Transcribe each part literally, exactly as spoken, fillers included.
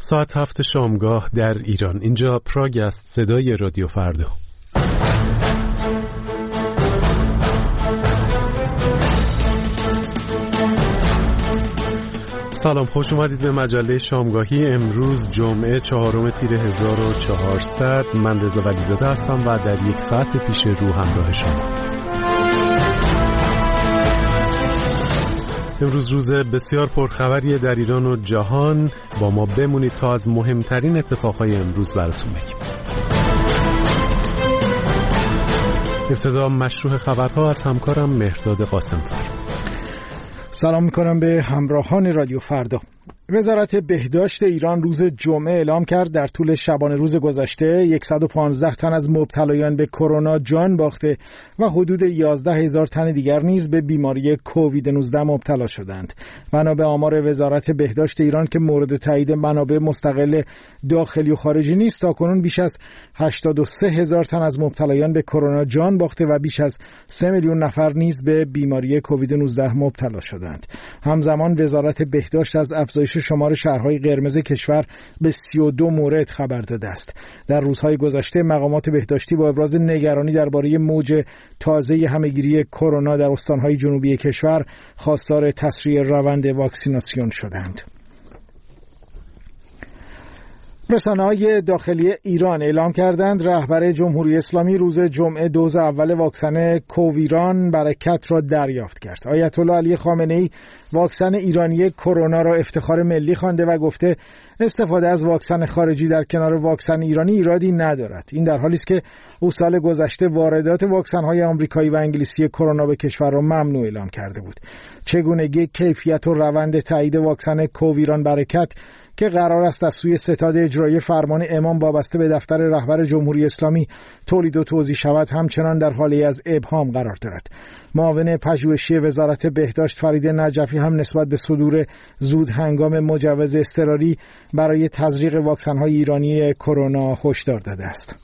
ساعت هفت شامگاه در ایران. اینجا پراگ است. صدای رادیو فردا. سلام، خوش اومدید به مجله شامگاهی. امروز جمعه چهارم تیر هزار و چهارصد. من رضا ولیزاده هستم و در یک ساعت پیش رو همراه شما. امروز روز بسیار پرخبریه در ایران و جهان. با ما بمونید تا از مهمترین اتفاقهای امروز براتون بگیم. ابتدا مشروع خبرها از همکارم مهرداد قاسم‌فر. سلام میکنم به همراهان رادیو فردا. وزارت بهداشت ایران روز جمعه اعلام کرد در طول شبانه روز گذشته صد و پانزده تن از مبتلایان به کرونا جان باخته و حدود یازده هزار تن دیگر نیز به بیماری کووید نوزده مبتلا شدند. منابع آمار وزارت بهداشت ایران که مورد تایید منابع مستقل داخلی و خارجی نیست، تاکنون بیش از هشتاد و سه هزار تن از مبتلایان به کرونا جان باخته و بیش از سه میلیون نفر نیز به بیماری کووید نوزده مبتلا شدند. همزمان وزارت بهداشت از افزایش شمار شهرهای قرمز کشور به سی و دو مورد خبر داده است. در روزهای گذشته مقامات بهداشتی با ابراز نگرانی درباره موج تازه همهگیری کرونا در استانهای جنوبی کشور خواستار تسریع روند واکسیناسیون شدند. رسانه‌های داخلی ایران اعلام کردند رهبر جمهوری اسلامی روز جمعه دوز اول واکسن کوویران برکت را دریافت کرد. آیت الله علی خامنه‌ای واکسن ایرانی کرونا را افتخار ملی خوانده و گفته استفاده از واکسن خارجی در کنار واکسن ایرانی ایرادی ندارد. این در حالی است که او سال گذشته واردات واکسن‌های آمریکایی و انگلیسی کرونا به کشور را ممنوع اعلام کرده بود. چگونگی کیفیت و روند تایید واکسن کوویران برکت که قرار است از سوی ستاد اجرایی فرمان امام وابسته به دفتر رهبر جمهوری اسلامی تولید و توزیع شود همچنان در حالی از ابهام قرار دارد. معاون پژوهشی وزارت بهداشت فرید نجفی هم نسبت به صدور زود هنگام مجوز اضطراری برای تزریق واکسن‌های ایرانی کرونا هشدار داده است.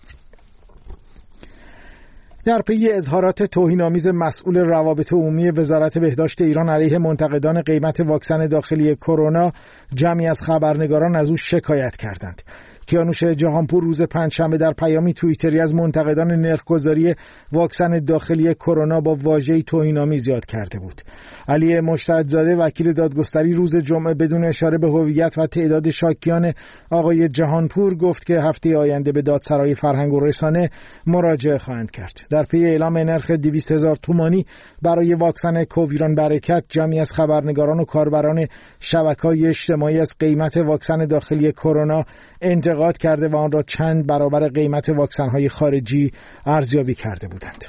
در پی اظهارات توهین‌آمیز مسئول روابط عمومی وزارت بهداشت ایران علیه منتقدان قیمت واکسن داخلی کرونا، جمعی از خبرنگاران از او شکایت کردند. کیانوش جهانپور روز پنجشنبه در پیامی توییتری از منتقدان نرخ‌گذاری واکسن داخلی کرونا با واژه‌ای توهین‌آمیز یاد کرده بود. علی مجتهدزاده وکیل دادگستری روز جمعه بدون اشاره به هویت و تعداد شاکیان آقای جهانپور گفت که هفته آینده به دادسرای فرهنگ و رسانه مراجعه خواهند کرد. در پی اعلام نرخ دویست هزار تومانی برای واکسن کوویران برکت، جمعی از خبرنگاران و کاربران شبکه‌های اجتماعی از قیمت واکسن داخلی کرونا انتقاد کرده و آن را چند برابر قیمت واکسن‌های خارجی ارزیابی کرده بودند.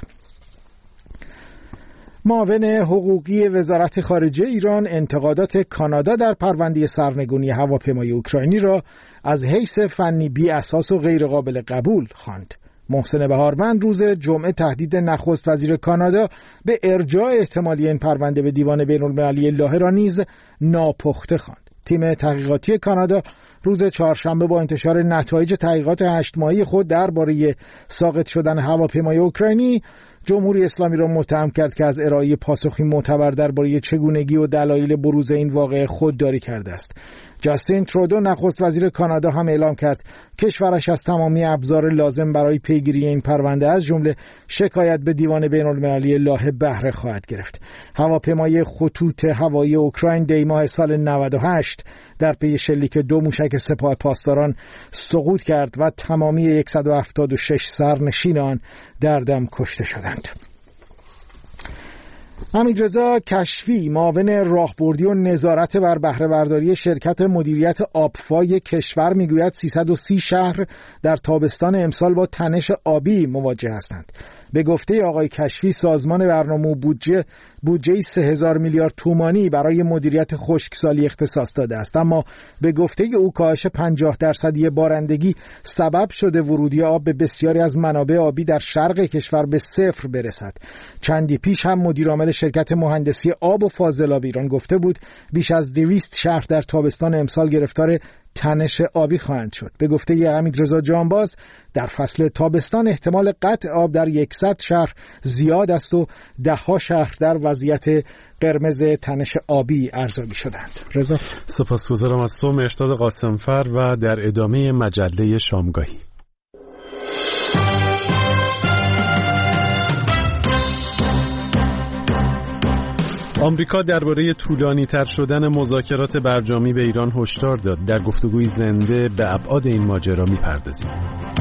معاون حقوقی وزارت خارجه ایران انتقادات کانادا در پرونده سرنگونی هواپیمای اوکراینی را از حیث فنی بی اساس و غیر قابل قبول خواند. محسن بهارمند روز جمعه تهدید نخست وزیر کانادا به ارجاع احتمالی این پرونده به دیوان بین‌المللی لاهه را نیز ناپخته خواند. تیم تحقیقاتی کانادا روز چهارشنبه با انتشار نتایج تحقیقات هشت ماهه خود درباره ساقط شدن هواپیمای اوکراینی، جمهوری اسلامی را متهم کرد که از ارائه پاسخی معتبر درباره چگونگی و دلایل بروز این واقعه خودداری کرده است. جاستین ترودو نخست وزیر کانادا هم اعلام کرد کشورش از تمامی ابزار لازم برای پیگیری این پرونده از جمله شکایت به دیوان بین‌المللی لاهه بهره خواهد گرفت. هواپیمای خطوط هوایی اوکراین دی ماه سال نود و هشت در پی شلیک دو موشک سپاه پاسداران سقوط کرد و تمامی صد و هفتاد و شش سرنشین آن در دم کشته شدند. حمیدرضا کشفی معاون راهبردی و نظارت بر بهره برداری شرکت مدیریت آبفای کشور میگوید سیصد و سی شهر در تابستان امسال با تنش آبی مواجه هستند. به گفته آقای کشفی سازمان برنامه و بودجه بودجه سه هزار میلیارد تومانی برای مدیریت خشکسالی اختصاص داده است، اما به گفته او کاهش پنجاه درصدی بارندگی سبب شده ورودی آب به بسیاری از منابع آبی در شرق کشور به صفر برسد. چندی پیش هم مدیر عامل شرکت مهندسی آب و فاضلاب ایران گفته بود بیش از دویست شهر در تابستان امسال گرفتار تنش آبی خواهند شد. به گفته حمیدرضا جانباز در فصل تابستان احتمال قطع آب در صد شهر زیاد است و ده ها شهر در وضعیت قرمز تنش آبی ارزیابی شدند. رضا، سپاسگزارم از تو مهرداد قاسمفر. و در ادامه مجله شامگاهی، آمریکا درباره طولانی‌تر شدن مذاکرات برجامی به ایران هشدار داد. در گفتگوی زنده به ابعاد این ماجرا می‌پردازیم.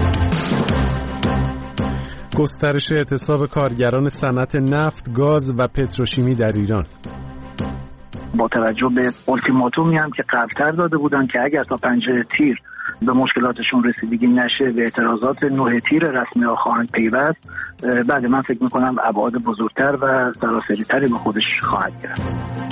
گسترش اعتصاب کارگران صنعت نفت، گاز و پتروشیمی در ایران. با توجه به التیماتومی هم که قبل‌تر داده بودن که اگر تا پنجره تیر به مشکلاتشون رسیدگی نشه به اعتراضات نه تیر رسمی ها خواهند پیوست، بعد من فکر میکنم ابعاد بزرگتر و سراسری‌تری به خودش خواهد گرفت.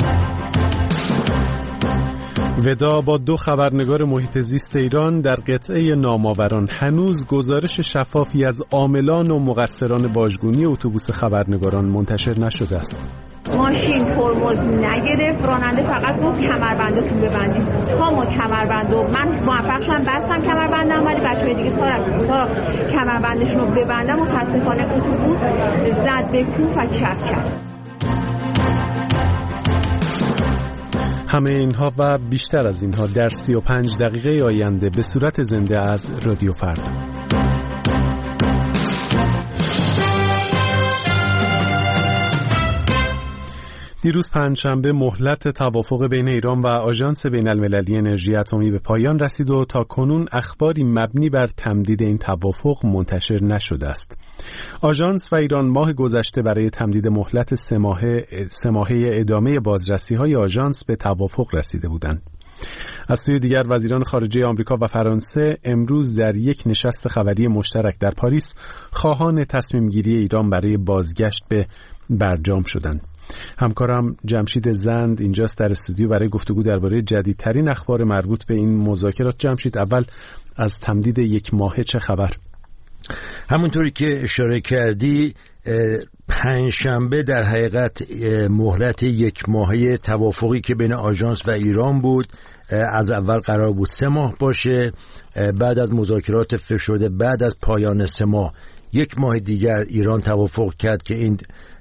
ودا با دو خبرنگار محیط زیست ایران در قطعه نامآوران. هنوز گزارش شفافی از عاملان و مقصران باجگونی اتوبوس خبرنگاران منتشر نشده است. ماشین ترمز نگرفت، راننده فقط گفت کمربندتون ببندید. تا ما کمربندو من موفق شدم بستم کمربندم، ولی بچه‌های دیگه تا تا کمربندشون رو ببندم متاسفانه اتوبوس زد به کوه و چپ کرد. همه اینها و بیشتر از اینها در سی و پنج دقیقه آینده به صورت زنده از رادیو فردا. دیروز پنجشنبه مهلت توافق بین ایران و آژانس بین‌المللی انرژی اتمی به پایان رسید و تا کنون اخباری مبنی بر تمدید این توافق منتشر نشده است. آژانس و ایران ماه گذشته برای تمدید مهلت سه ماهه سه ماهه ادامه بازرسی‌های آژانس به توافق رسیده بودند. از سوی دیگر وزیران خارجه آمریکا و فرانسه امروز در یک نشست خبری مشترک در پاریس خواهان تصمیم گیری ایران برای بازگشت به برجام شدند. همکارم جمشید زند اینجاست در استودیو برای گفتگو درباره جدیدترین اخبار مربوط به این مذاکرات. جمشید، اول از تمدید یک ماهه چه خبر؟ همونطوری که اشاره کردی، پنجشنبه در حقیقت مهلت یک ماهه توافقی که بین آژانس و ایران بود از اول قرار بود سه ماه باشه. بعد از مذاکرات فشرده بعد از پایان سه ماه یک ماه دیگر ایران توافق کرد که این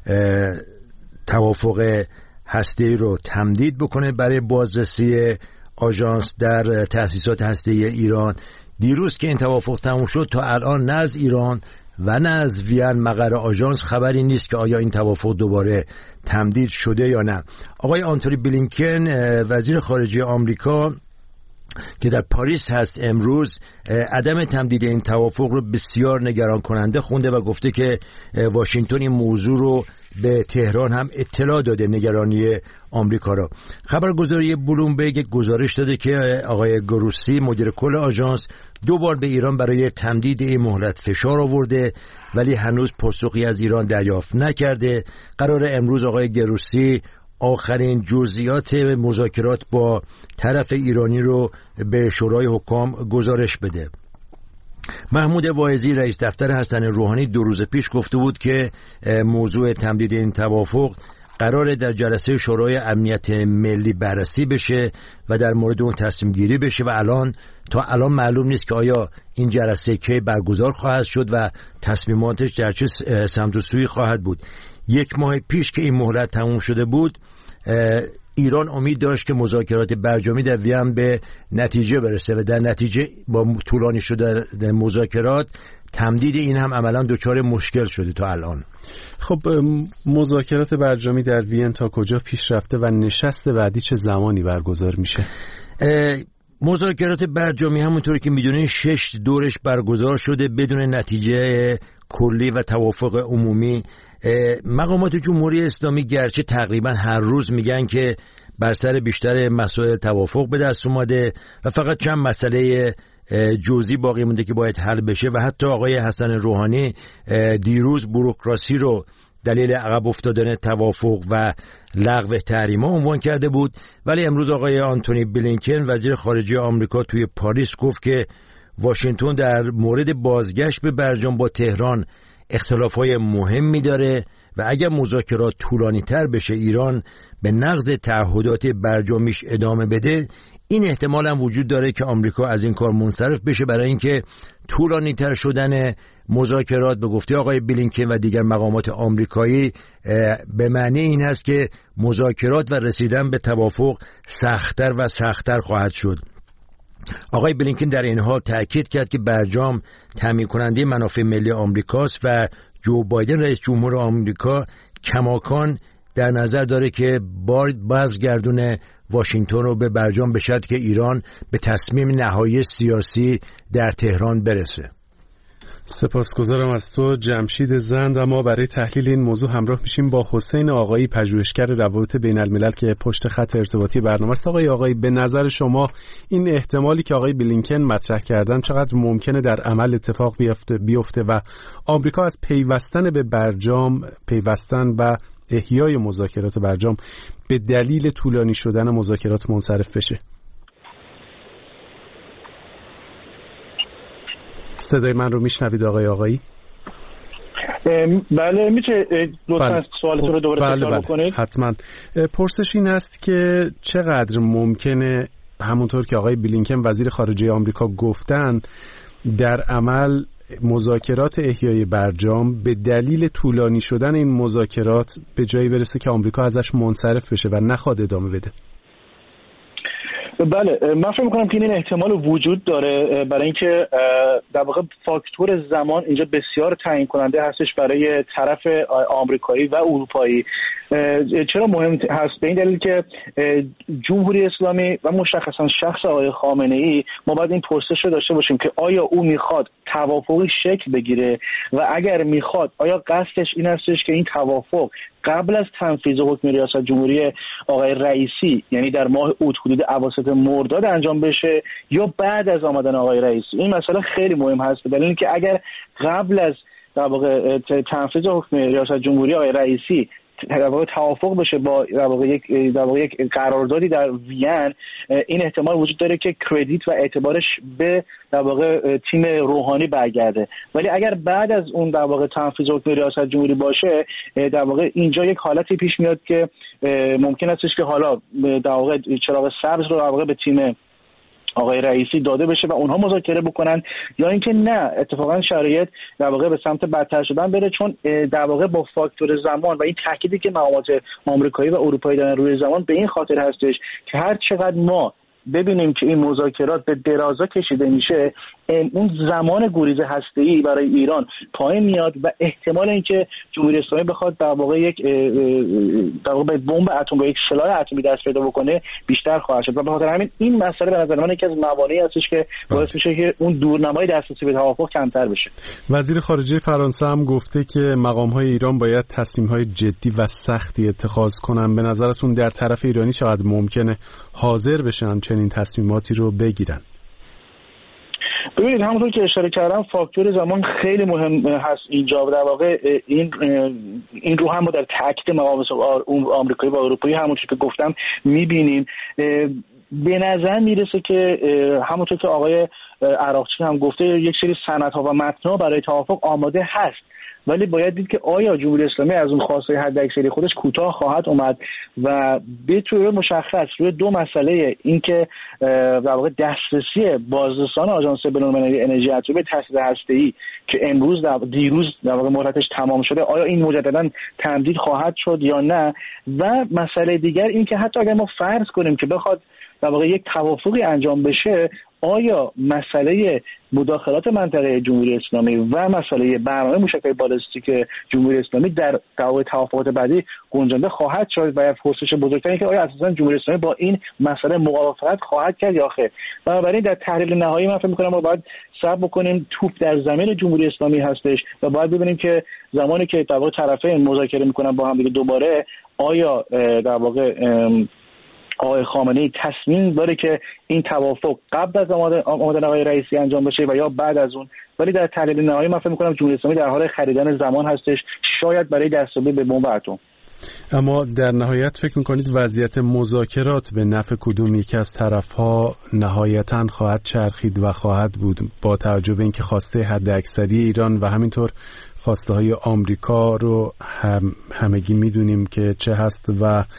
توافق هسته‌ای رو تمدید بکنه برای بازرسی آژانس در تأسیسات هسته‌ای ایران. دیروز که این توافق تموم شد تا الان نه از ایران و نه از وین مقر آژانس خبری نیست که آیا این توافق دوباره تمدید شده یا نه. آقای آنتونی بلینکن وزیر خارجه آمریکا که در پاریس هست امروز عدم تمدید این توافق رو بسیار نگران کننده خونده و گفته که واشنگتن این موضوع رو به تهران هم اطلاع داده، نگرانی آمریکا را. خبرگزاری بلومبرگ گزارش داده که آقای گروسی مدیر کل آژانس دو بار به ایران برای تمدید این مهلت فشار آورده ولی هنوز پاسخی از ایران دریافت نکرده. قرار امروز آقای گروسی آخرین جزئیات مذاکرات با طرف ایرانی رو به شورای حکام گزارش بده. محمود واعظی رئیس دفتر حسن روحانی دو روز پیش گفته بود که موضوع تمدید این توافق قراره در جلسه شورای امنیت ملی بررسی بشه و در مورد اون تصمیم گیری بشه و الان تا الان معلوم نیست که آیا این جلسه کی برگزار خواهد شد و تصمیماتش در چه سمت و سوی خواهد بود. یک ماه پیش که این مهلت تموم شده بود ایران امید داشت که مذاکرات برجامی در وین به نتیجه برسه و در نتیجه با طولانی شده در مذاکرات تمدید این هم عملا دچار مشکل شده تا الان. خب مذاکرات برجامی در وین تا کجا پیش رفته و نشست بعدی چه زمانی برگزار میشه؟ مذاکرات برجامی همونطوری که میدونین شش دورش برگزار شده بدون نتیجه کلی و توافق عمومی. مقامات جمهوری اسلامی گرچه تقریبا هر روز میگن که بر سر بیشتر مسائل توافق به دست اومده و فقط چند مسئله جزئی باقی مونده که باید حل بشه و حتی آقای حسن روحانی دیروز بوروکراسی رو دلیل عقب افتادن توافق و لغو تحریم‌ها عنوان کرده بود. ولی امروز آقای آنتونی بلینکن وزیر خارجه آمریکا توی پاریس گفت که واشنگتن در مورد بازگشت به برجام با تهران اختلافات مهمی داره و اگر مذاکرات طولانی تر بشه ایران به نقض تعهدات برجامیش ادامه بده این احتمال هم وجود داره که آمریکا از این کار منصرف بشه برای اینکه طولانی‌تر شدن مذاکرات به گفته آقای بلینکن و دیگر مقامات آمریکایی به معنی این هست که مذاکرات و رسیدن به توافق سخت‌تر و سخت‌تر خواهد شد. آقای بلینکن در این حال تأکید کرد که برجام تامین کننده منافع ملی آمریکاست و جو بایدن رئیس جمهور آمریکا کماکان در نظر داره که بازگردون واشنگتن رو به برجام به شرطی که ایران به تصمیم نهایی سیاسی در تهران برسه. سپاسگزارم از تو جمشید زند. اما برای تحلیل این موضوع همراه میشیم با حسین آقایی، پژوهشگر روابط بین الملل که پشت خط ارتباطی برنامه است. آقای آقایی، به نظر شما این احتمالی که آقای بلینکن مطرح کردن چقدر ممکنه در عمل اتفاق بیفته, بیفته و آمریکا از پیوستن به برجام، پیوستن و احیای مذاکرات برجام به دلیل طولانی شدن مذاکرات منصرف بشه؟ صدای من رو میشنوید آقای آقایی؟ بله، میشه لطفاً سوالتون رو دوباره بله تکرار بله بکنید؟ حتما. پرسش این است که چقدر ممکنه همونطور که آقای بلینکن وزیر خارجه آمریکا گفتن در عمل مذاکرات احیای برجام به دلیل طولانی شدن این مذاکرات به جایی برسه که آمریکا ازش منصرف بشه و نخواد ادامه بده؟ بله، من فکر می‌کنم که این احتمال وجود داره، برای اینکه در واقع فاکتور زمان اینجا بسیار تعیین کننده هستش برای طرف آمریکایی و اروپایی. چرا مهم هست؟ به این دلیل که جمهوری اسلامی و مشخصا شخص آقای خامنه‌ای، ما باید این پرسش رو داشته باشیم که آیا او میخواد توافقی شکل بگیره و اگر میخواد آیا قصدش این هستش که این توافق قبل از تنفیذ حکم ریاست جمهوری آقای رئیسی، یعنی در ماه اوت حدود اواسط مرداد انجام بشه، یا بعد از آمدن آقای رئیسی؟ این مسئله خیلی مهم هست، به دلیل که اگر قبل از در واقع تنفیذ حکم ریاست جمهوری آقای رئیسی در واقع توافق بشه با در واقع یک در واقع یک قراردادی در وین، این احتمال وجود داره که کردیت و اعتبارش به در واقع تیم روحانی برگرده. ولی اگر بعد از اون در واقع تنفیذ حکم ریاست جمهوری باشه، در واقع اینجا یک حالتی پیش میاد که ممکن استش که حالا در واقع چراغ سبز رو در واقع به تیم آقای رئیسی داده بشه و اونها مذاکره بکنن، یا اینکه نه، اتفاقا شرایط در واقع به سمت بدتر شدن بره، چون در واقع با فاکتور زمان و این تأکیدی که مقامات آمریکایی و اروپایی دارن روی زمان به این خاطر هستش که هر چقدر ما ببینیم که این مذاکرات به درازا کشیده میشه، اون زمان گریز هسته‌ای برای ایران پایین میاد و احتمال اینکه جمهوری اسلامی بخواد در واقع یک در واقع به بمب اتم و یک سلاح اتمی دست پیدا بکنه بیشتر خواهد شد. و به خاطر همین این مسئله به نظر من یکی از موانعی هستش که باعث میشه که اون دورنمای دسترسی به توافق کمتر بشه. وزیر خارجه فرانسه هم گفته که مقام‌های ایران باید تصمیم‌های جدی و سختی اتخاذ کنن. به نظرتون در طرف ایرانی چقدر ممکنه حاضر بشن چنین تصمیماتی رو بگیرن؟ ببینید، همونطور که اشاره کردم فاکتور زمان خیلی مهم هست اینجا. در واقع این این رو هم ما در تاکید مقامات آمریکایی و اروپایی همونطور که گفتم میبینیم. به نظر میرسه که همونطور که آقای عراقچی هم گفته، یک سری سندها و متن‌ها برای توافق آماده هست، ولی باید دید که آیا جمهوری اسلامی از اون خواسته حداکثری خودش کوتاه خواهد اومد و به طور مشخص روی دو مسئله، این که در واقع دسترسی بازرسان آژانس بین‌المللی انرژی اتمی به تاسیس هسته‌ای که امروز در دیروز در واقع مدتش تمام شده، آیا این مجددا تمدید خواهد شد یا نه؟ و مسئله دیگر این که حتی اگر ما فرض کنیم که بخواد در واقع یک توافقی انجام بشه، آیا مسئله مداخلات منطقه جمهوری اسلامی و مسئله برنامه موشک‌های بالستیک جمهوری اسلامی در دعوای توافقات بعدی گنجانده خواهد شد؟ و پرسش بزرگتری که آیا اساساً جمهوری اسلامی با این مسئله موافقت خواهد کرد یا خیر؟ بنابراین در تحلیل نهایی من فکر می‌کنم ما باید صبر بکنیم. توپ در زمین جمهوری اسلامی هستش و باید ببینیم که زمانی که در واقع طرفین مذاکره می‌کنن با هم دیگه دوباره، آیا در واقع آقای خامنه‌ای تصمیم داره که این توافق قبل از آمدن آقای رئیسی انجام بشه و یا بعد از اون. ولی در تحلیل نهایی من فکر می‌کنم جمهوری اسلامی در حال خریدن زمان هستش، شاید برای دستیابی به بمب اتم. اما در نهایت فکر می‌کنید وضعیت مذاکرات به نفع کدوم یکی از طرف‌ها نهایتاً خواهد چرخید و خواهد بود، با توجه به اینکه خواسته حداکثری ایران و همینطور خواسته‌های آمریکا رو هم همگی می‌دونیم که چه هست و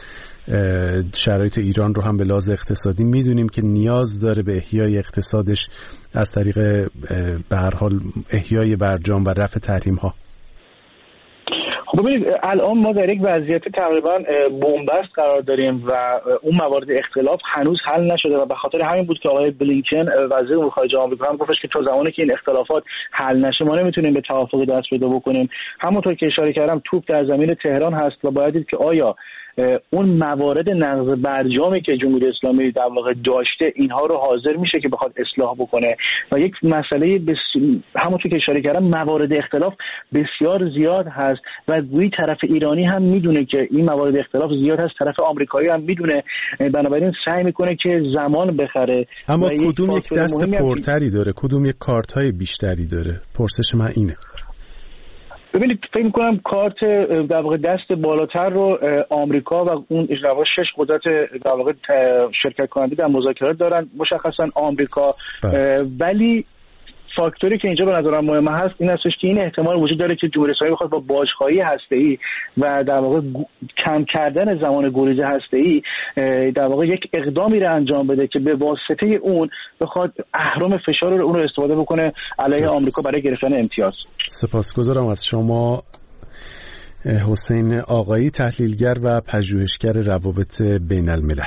شرایط ایران رو هم به لحاظ اقتصادی میدونیم که نیاز داره به احیای اقتصادش از طریق به هر حال احیای برجام و رفع تحریم‌ها. خب ببینید الان ما در یک وضعیت تقریبا بنبست قرار داریم و اون موارد اختلاف هنوز حل نشده و به خاطر همین بود که آقای بلینکن وزیر امور خارجه آمریکا هم گفتش که تا زمانی که این اختلافات حل نشه ما نمیتونیم به توافقی دست پیدا بکنیم. همونطور که اشاره کردم توپ در زمین تهران هست و باید دید که آیا اون موارد نقض برجامی که جمهوری اسلامی در واقع داشته اینها رو حاضر میشه که بخواد اصلاح بکنه و یک مسئله بس... همونطور که اشاره کردم موارد اختلاف بسیار زیاد هست و گویی طرف ایرانی هم میدونه که این موارد اختلاف زیاد هست، طرف آمریکایی هم میدونه، بنابراین سعی میکنه که زمان بخره. اما کدوم یک دست پرتری داره، کدوم یک کارت‌های بیشتری داره؟ پرسش من اینه. ببینید فکر می‌کنم کارت در واقع دست بالاتر رو آمریکا و اون در واقع شش قدرت در واقع شرکت کننده در مذاکرات دارن، مشخصا آمریکا. ولی فاکتوری که اینجا به نظرم مهم هست این هستش که این احتمال وجود داره که جمهوری اسلامی بخواد با باج‌خواهی هسته‌ای و در واقع کم کردن زمان گریز هسته‌ای در واقع یک اقدامی رو انجام بده که به واسطه اون بخواد اهرم فشار رو اون رو استفاده بکنه علیه آمریکا برای گرفتن امتیاز. سپاسگزارم از شما حسین آقایی، تحلیلگر و پژوهشگر روابط بین الملل.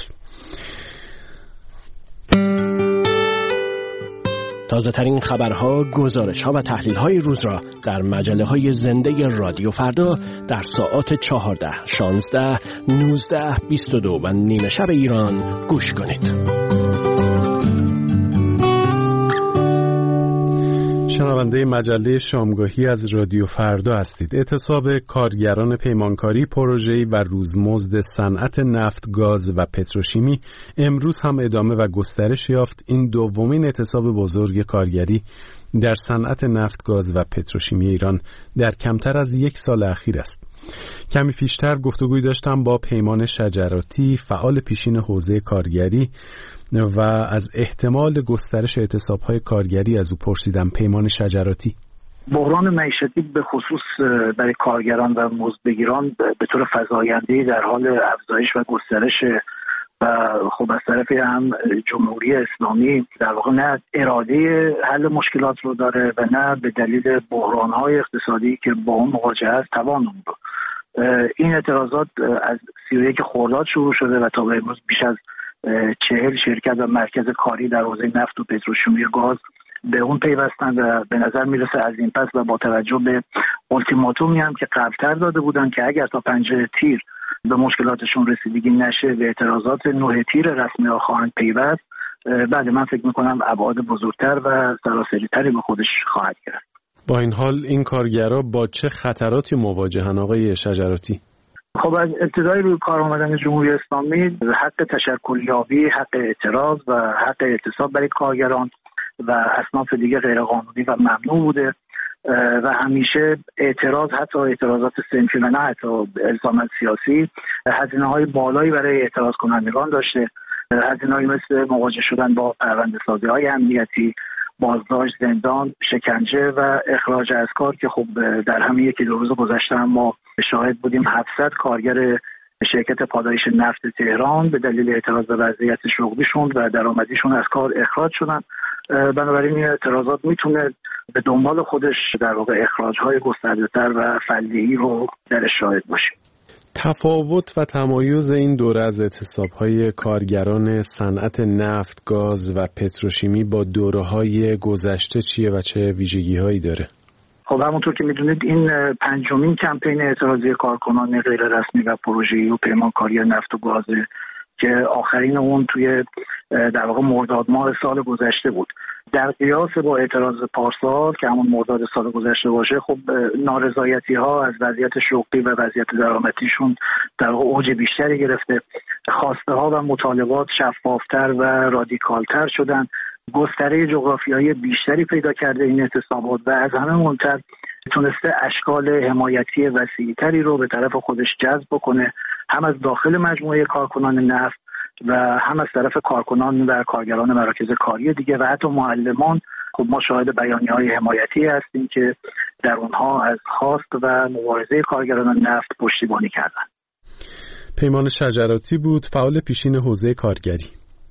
تازه ترین خبرها، گزارش‌ها و تحلیل‌های روز را در مجله‌های زنده رادیو فردا در ساعات چهارده، شانزده، نوزده، بیست و دو و نیمه شب ایران گوش کنید. شنونده مجله شامگاهی از رادیو فردا هستید. اعتصاب کارگران پیمانکاری، پروژه‌ای و روزمزد صنعت نفت، گاز و پتروشیمی امروز هم ادامه و گسترش یافت. این دومین اعتصاب بزرگ کارگری در صنعت نفت، گاز و پتروشیمی ایران در کمتر از یک سال اخیر است. کمی پیشتر گفتگوی داشتم با پیمان شجراتی، فعال پیشین حوزه کارگری، و از احتمال گسترش اعتصاب‌های کارگری از او پرسیدم. پیمان شجراتی: بحران معیشتی به خصوص برای کارگران و مزدبگیران به طور فزاینده‌ای در حال افزایش و گسترش و خب از طرف هم جمهوری اسلامی در واقع نه اراده حل مشکلات رو داره و نه به دلیل بحران‌های اقتصادی که با اون مواجه است توان اون رو. این اعتراضات از سی و یک خرداد شروع شده و تا به امروز بیش از چهل شرکت و مرکز کاری در حوزه نفت و پتروشیمی گاز به اون پیوستن و به نظر میرسه از این پس و با توجه به التیماتومی هم که قبلتر داده بودن که اگر تا پنجره تیر به مشکلاتشون رسیدگی نشه به اعتراضات نه تیر رسمی ها خواهند پیوست، بعد من فکر میکنم ابعاد بزرگتر و سراسری‌تری به خودش خواهد گرفت. با این حال این کارگرها با چه خطراتی مواجهن آقای شجراتی؟ خب از ابتدای روی کار آمدن جمهوری اسلامی حق تشکلیابی، حق اعتراض و حق اعتصاب برای کارگران و اصناف دیگه غیرقانونی و ممنوع بوده و همیشه اعتراض، حتی اعتراضات صنفی و نه حتی الزامات سیاسی، هزینه‌های بالایی برای اعتراض کنندگان داشته. هزینه‌هایی مثل مواجه شدن با پرونده‌سازی‌های امنیتی، بازداشت، زندان، شکنجه و اخراج از کار که خب در همین یکی دو روز گذشته هم ما شاهد بودیم هفتصد کارگر شرکت پادایش نفت تهران به دلیل اعتراض به وضعیت شغلیشون و درآمدیشون از کار اخراج شدن. بنابراین این اعتراضات میتونه به دنبال خودش در واقع اخراج‌های گسترده‌تر و فردی رو درش شاهد باشیم. تفاوت و تمایز این دوره از اعتصاب‌های کارگران صنعت نفت، گاز و پتروشیمی با دوره‌های گذشته چیه و چه ویژگی‌هایی داره؟ خب همونطور که میدونید این پنجمین کمپین اعتراضی کارکنان غیر رسمی و پروژه‌ای و پیمانکاری نفت و گاز که آخرین اون توی در واقع مرداد ماه سال گذشته بود. در قیاس با اعتراض پارسال که همون مرداد سال گذشته باشه، خب نارضایتی ها از وضعیت شغلی و وضعیت درآمدیشون در واقع اوج بیشتری گرفته. خواسته ها و مطالبات شفافتر و رادیکالتر شدن. گستره جغرافیایی بیشتری پیدا کرده این اعتصابات و از همه مهمتر تونسته اشکال حمایتی وسیع‌تری رو به طرف خودش جذب بکنه، هم از داخل مجموعه کارکنان نفت و هم از طرف کارکنان و کارگران مراکز کاری دیگه و حتی معلمان. خب ما شاهد بیانیه‌های حمایتی هستیم که در اونها از خواست و مبارزه کارگران نفت پشتیبانی کردن. پیمان شجراتی بود، فعال پیشین حوزه کارگری.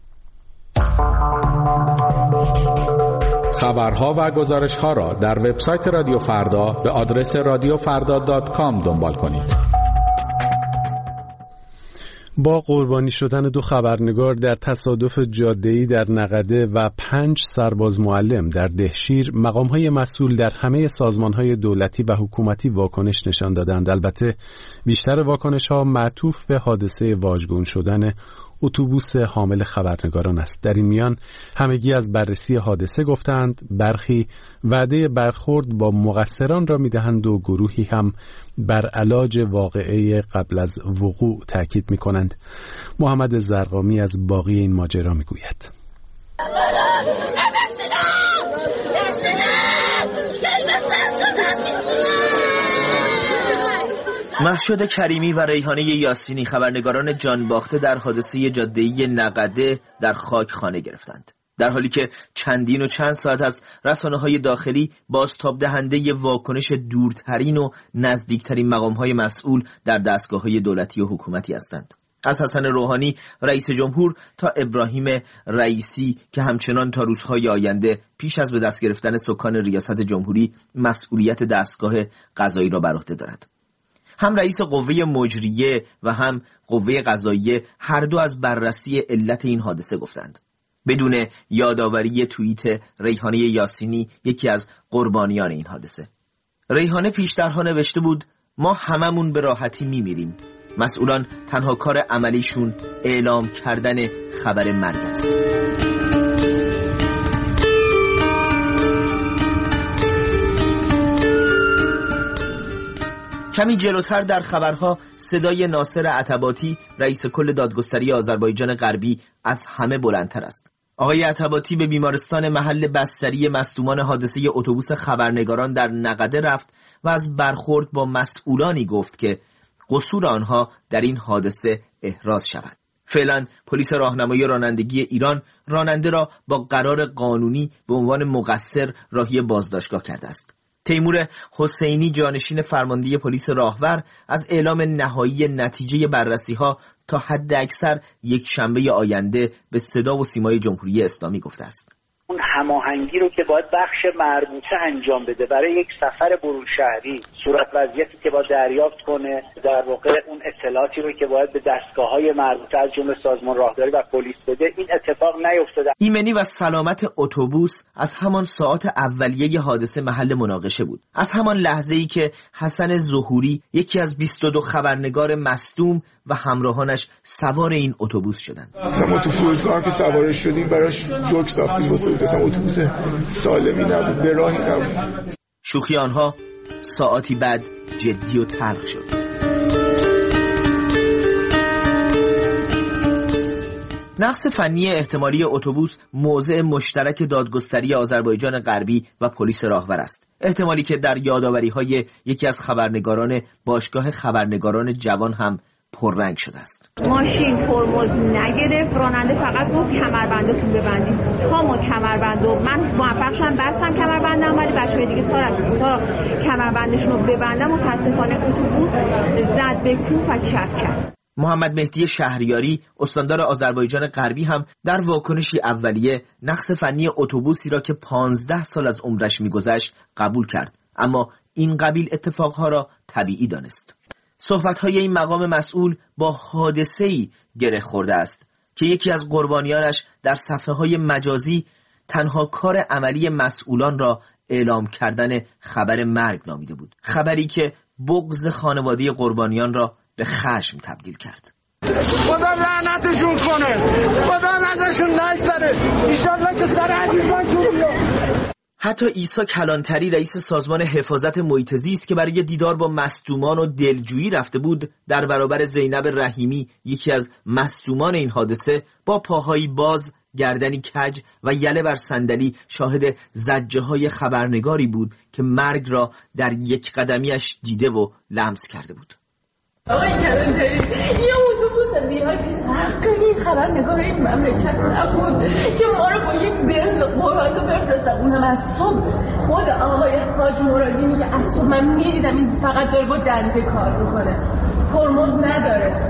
خبرها و گزارش‌ها را در وبسایت رادیو فردا به آدرس رادیو فردا دات کام دنبال کنید. با قربانی شدن دو خبرنگار در تصادف جاده‌ای در نقده و پنج سرباز معلم در دهشیر، مقام‌های مسئول در همه سازمان‌های دولتی و حکومتی واکنش نشان دادند. البته بیشتر واکنش‌ها معطوف به حادثه واژگون شدن اتوبوس حامل خبرنگاران است. در این میان همگی از بررسی حادثه گفتند، برخی وعده برخورد با مقصران را می‌دهند و گروهی هم بر علاج واقعه قبل از وقوع تاکید می‌کنند. محمد زرقامی از باقی این ماجرا می‌گوید. مهشاد کریمی و ریحانه یاسینی خبرنگاران جانباخته در حادثه جاده‌ای نقده در خاک خانه گرفتند، در حالی که چندین و چند ساعت از رسانه‌های داخلی بازتاب دهنده واکنش دورترین و نزدیکترین مقام‌های مسئول در دستگاه‌های دولتی و حکومتی هستند. از حسن روحانی رئیس جمهور تا ابراهیم رئیسی که همچنان تا روزهای آینده پیش از به دست گرفتن سکان ریاست جمهوری مسئولیت دستگاه قضایی را بر عهده دارد. هم رئیس قوه مجریه و هم قوه قضاییه هر دو از بررسی علت این حادثه گفتند. بدون یادآوری توییت ریحانه یاسینی، یکی از قربانیان این حادثه. ریحانه پیشترها نوشته بود ما هممون به راحتی میمیریم. مسئولان تنها کار عملیشون اعلام کردن خبر مرگ است. کمی جلوتر در خبرها صدای ناصر عتباتی رئیس کل دادگستری آذربایجان غربی از همه بلندتر است. آقای عتباتی به بیمارستان محل بستری مصدومان حادثه اتوبوس خبرنگاران در نقده رفت و از برخورد با مسئولانی گفت که قصور آنها در این حادثه احراز شود. فعلا پلیس راهنمایی رانندگی ایران راننده را با قرار قانونی به عنوان مقصر راهی بازداشتگاه کرده است. تیمور حسینی جانشین فرمانده پلیس راهور از اعلام نهایی نتیجه بررسی‌ها تا حد اکثر یک شنبه آینده به صدا و سیمای جمهوری اسلامی گفته است. اون هماهنگی رو که باید بخش مربوطه انجام بده برای یک سفر برون شهری، صورت وضعیتی که باید دریافت کنه، در واقع اون اطلاعاتی رو که باید به دستگاه‌های مربوطه از جمله سازمان راهداری و پلیس بده، این اتفاق نیفتاده. ایمنی و سلامت اتوبوس از همان ساعات اولیه حادثه محل مناقشه بود. از همان لحظه‌ای که حسن ظهوری یکی از بیست و دو خبرنگار مصدوم و همراهانش سوار این اتوبوس شدند. ما تو فرودگاه که سوارش شدیم براش جوک ساختیم واسه اتوبوس سالمی نبود، به راهی نبود. شوخی آنها ساعتی بعد جدی و تلخ شد. نقص فنی احتمالی اتوبوس موضع مشترک دادگستری آذربایجان غربی و پلیس راهور است. احتمالی که در یادآوری‌های یکی از خبرنگاران باشگاه خبرنگاران جوان هم پررنگ شده است. ماشین ترمز نگرفت، راننده فقط گفت کمربندتون ببندید. تا ما کمربندو من موفق شدم بستم کمربندم، ولی بچه‌های دیگه تا تا کمربندشون رو ببندم متأسفانه اتوبوس زد به کوه و چپ کرد. محمد مهدی شهریاری استاندار آذربایجان غربی هم در واکنشی اولیه نقص فنی اتوبوسی را که پانزده سال از عمرش می‌گذشت قبول کرد، اما این قبیل اتفاقها را طبیعی دانست. صحبت‌های این مقام مسئول با حادثه‌ای گره خورده است که یکی از قربانیانش در صفحه‌های مجازی تنها کار عملی مسئولان را اعلام کردن خبر مرگ نامیده بود، خبری که بغض خانواده قربانیان را به خشم تبدیل کرد. خدا لعنتشون کنه، خدا ازشون نگذره، انشالله که سر عزیزانشون بیاد. حتی عیسی کلانتری رئیس سازمان حفاظت محیط زیست که برای دیدار با مصدومان و دلجویی رفته بود، در برابر زینب رحیمی یکی از مصدومان این حادثه با پاهایی باز، گردنی کج و یله بر صندلی شاهد زجه های خبرنگاری بود که مرگ را در یک قدمیش دیده و لمس کرده بود. آقای کلانتری یه اتوبوس بی‌حاکی حقیقی خبرنگار این مملکت نبود که ما رو با یک بنز قرآن بفرستن، اونم از صبح. خود آقای حاج مرادی میگه از صبح من میدیدم این فقط داره با دنده کار میکنه، ترمز نداره.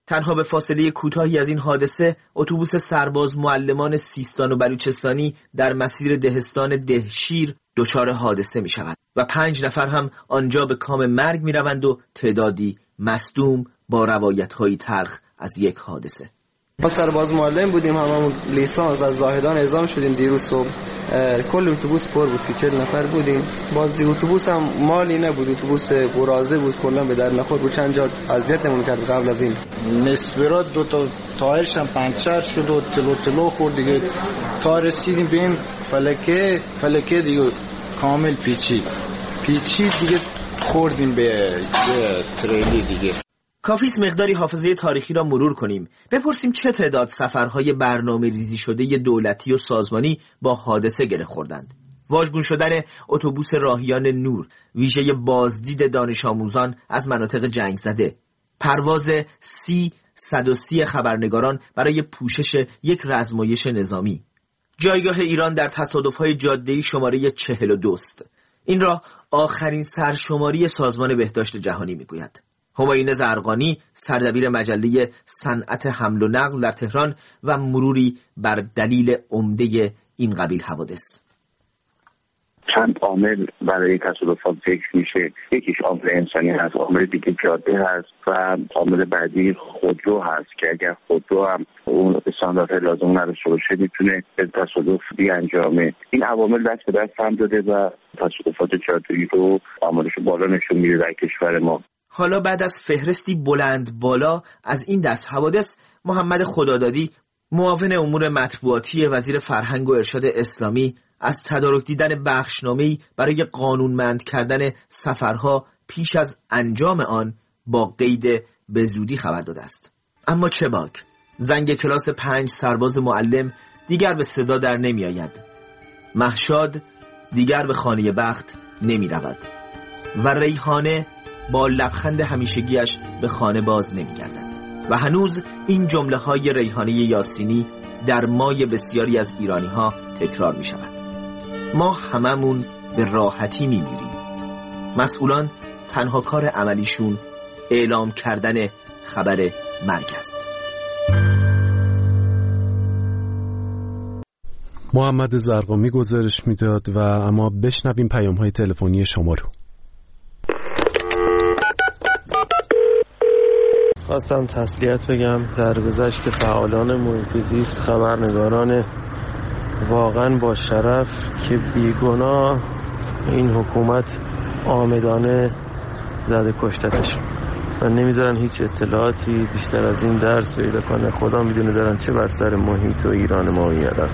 تنها به فاصله کوتاهی از این حادثه اتوبوس سرباز معلمان سیستان و بلوچستانی در مسیر دهستان دهشیر دچار حادثه می شود و پنج نفر هم آنجا به کام مرگ می روند و تعدادی مصدوم با روایت‌های تلخ از یک حادثه. ما سرباز معلم بودیم، هممون لیسانس از زاهدان اعزام شدیم دیروز صبح. کل اتوبوس پر بود، سی چهل نفر بودیم. باز اتوبوس هم مالی نبود، اتوبوس برازه بود، کلا به در نخور بود. چند جا اذیتمون کرد قبل از این. نسبرات دو تا تایرش هم پنچر شد و تلو تلو خورد دیگه. تا رسیدیم به این فلکه فلکه دیگه کامل پیچید پیچید دیگه خوردیم به تریلی دیگه. کافیست مقداری حافظه تاریخی را مرور کنیم، بپرسیم چه تعداد سفرهای برنامه ریزی شده دولتی و سازمانی با حادثه گره خوردند. واژگون شدن اتوبوس راهیان نور، ویژه بازدید دانش آموزان از مناطق جنگ زده، پرواز سی صد و سی خبرنگاران برای پوشش یک رزمایش نظامی، جایگاه ایران در تصادف‌های جاده‌ای شماره چهل و دو است. این را آخرین سرشماری سازمان بهداشت جهانی میگوید. همایون زرقانی، سردبیر مجله صنعت حمل و نقل در تهران و مروری بر دلیل عمده این قبیل حوادث. چند عامل برای تصادفات ذکر میشه. یکیش عامل انسانی هست، عامل دیگه جاده هست و عامل بعدی خودرو هست که اگر خودرو هم اون استانداردهای لازم نداشته باشه میتونه تصادف بیانجامه. این عوامل دست به دست هم داده و تصادفات جاده‌ای رو آمارش بالا نشون میده در کشور ما. حالا بعد از فهرستی بلند بالا از این دست حوادث، محمد خدادادی، معاون امور مطبوعاتی وزیر فرهنگ و ارشاد اسلامی، از تدارک دیدن بخشنامه‌ای برای قانونمند کردن سفرها پیش از انجام آن با قید به زودی خبر داده است. اما چه باک، زنگ کلاس پنج سرباز معلم دیگر به صدا در نمی آید. مهشاد دیگر به خانه بخت نمی رود و ریحانه با لبخند همیشگیش به خانه باز نمی گردد و هنوز این جمله های ریحانه یاسینی در مای بسیاری از ایرانی ها تکرار می شود. ما هممون به راحتی می میریم. مسئولان تنها کار عملیشون اعلام کردن خبر مرگ است. محمد زرقامی گزارش میداد و اما بشنویم پیام های تلفنی شما رو. خواستم تسلیت بگم در گذشت فعالان محیط زیست، خبرنگاران واقعا با شرف که بیگناه این حکومت آمدانه زده کشتتش و نمیذارن هیچ اطلاعاتی بیشتر از این درس پیدا کنه. خدا میدونه دارن چه بر سر محیط و ایران ما میارن.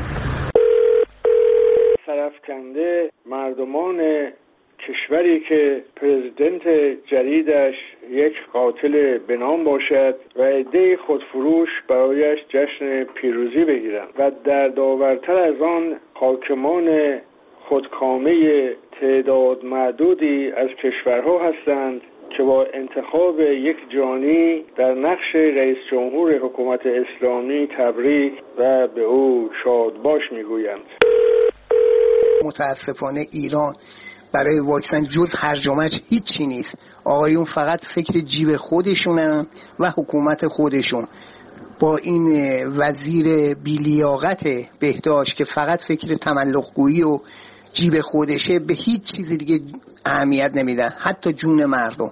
سرفکنده مردمان کشوری که پرزیدنت جدیدش یک قاتل به نام باشد و عده خودفروش برایش جشن پیروزی بگیرند و در داورتر از آن حاکمان خودکامه تعداد معدودی از کشورها هستند که با انتخاب یک جانی در نقش رئیس جمهور حکومت اسلامی تبریک و به او شادباش میگویند. متاسفانه ایران برای واکسن جز هرجامش هیچی نیست. آقایون فقط فکر جیب خودشونن و حکومت خودشون. با این وزیر بیلیاقت بهداشت که فقط فکر تملق‌گویی و جیب خودشه، به هیچ چیز دیگه اهمیت نمیدن، حتی جون مردم.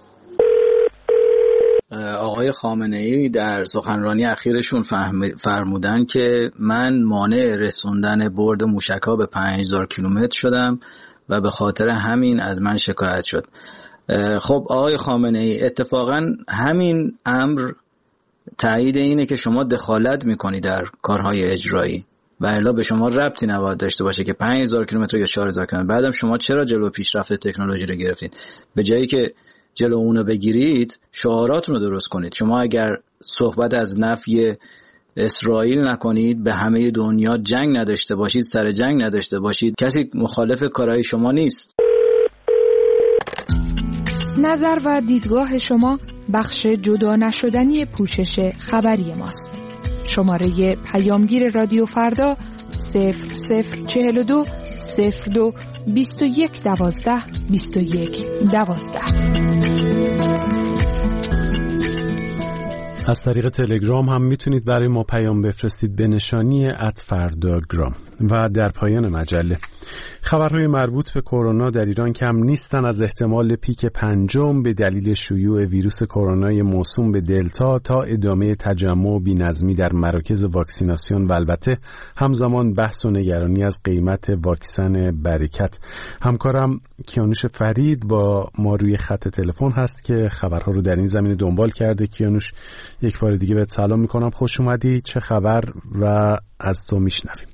آقای خامنه‌ای در سخنرانی اخیرشون فرمودن که من مانع رسوندن برد موشک‌ها به پنج هزار کیلومتر شدم و به خاطر همین از من شکایت شد. خب آقای خامنه‌ای، اتفاقا همین امر تایید اینه که شما دخالت میکنی در کارهای اجرایی و الا به شما ربطی نباید داشته باشه که پنج هزار کیلومتر یا چهار هزار کیلومتر. بعدم شما چرا جلو پیشرفت تکنولوژی رو گرفتید؟ به جایی که جلو اونو بگیرید شعاراتون رو درست کنید. شما اگر صحبت از نفی اسرائیل نکنید، به همه دنیا جنگ نداشته باشید، سر جنگ نداشته باشید، کسی مخالف کارهای شما نیست. نظر و دیدگاه شما بخش جدا نشدنی پوشش خبری ماست. شماره پیامگیر رادیو فردا صفر صفر چهل و دو صفر دو بیست و یک دوازده بیست و یک دوازده. از طریق تلگرام هم میتونید برای ما پیام بفرستید به نشانی ات فرداگرام. و در پایان مجله خبرهای مربوط به کرونا در ایران کم نیستن، از احتمال پیک پنجم به دلیل شیوع ویروس کرونای موسوم به دلتا تا ادامه تجمع و بی‌نظمی در مراکز واکسیناسیون و البته همزمان بحث و نگرانی از قیمت واکسن برکت. همکارم کیانوش فرید با ما روی خط تلفن هست که خبرها رو در این زمینه دنبال کرده. کیانوش، یک بار دیگه بهت سلام میکنم، خوش اومدی. چه خبر و از تو میشنویم؟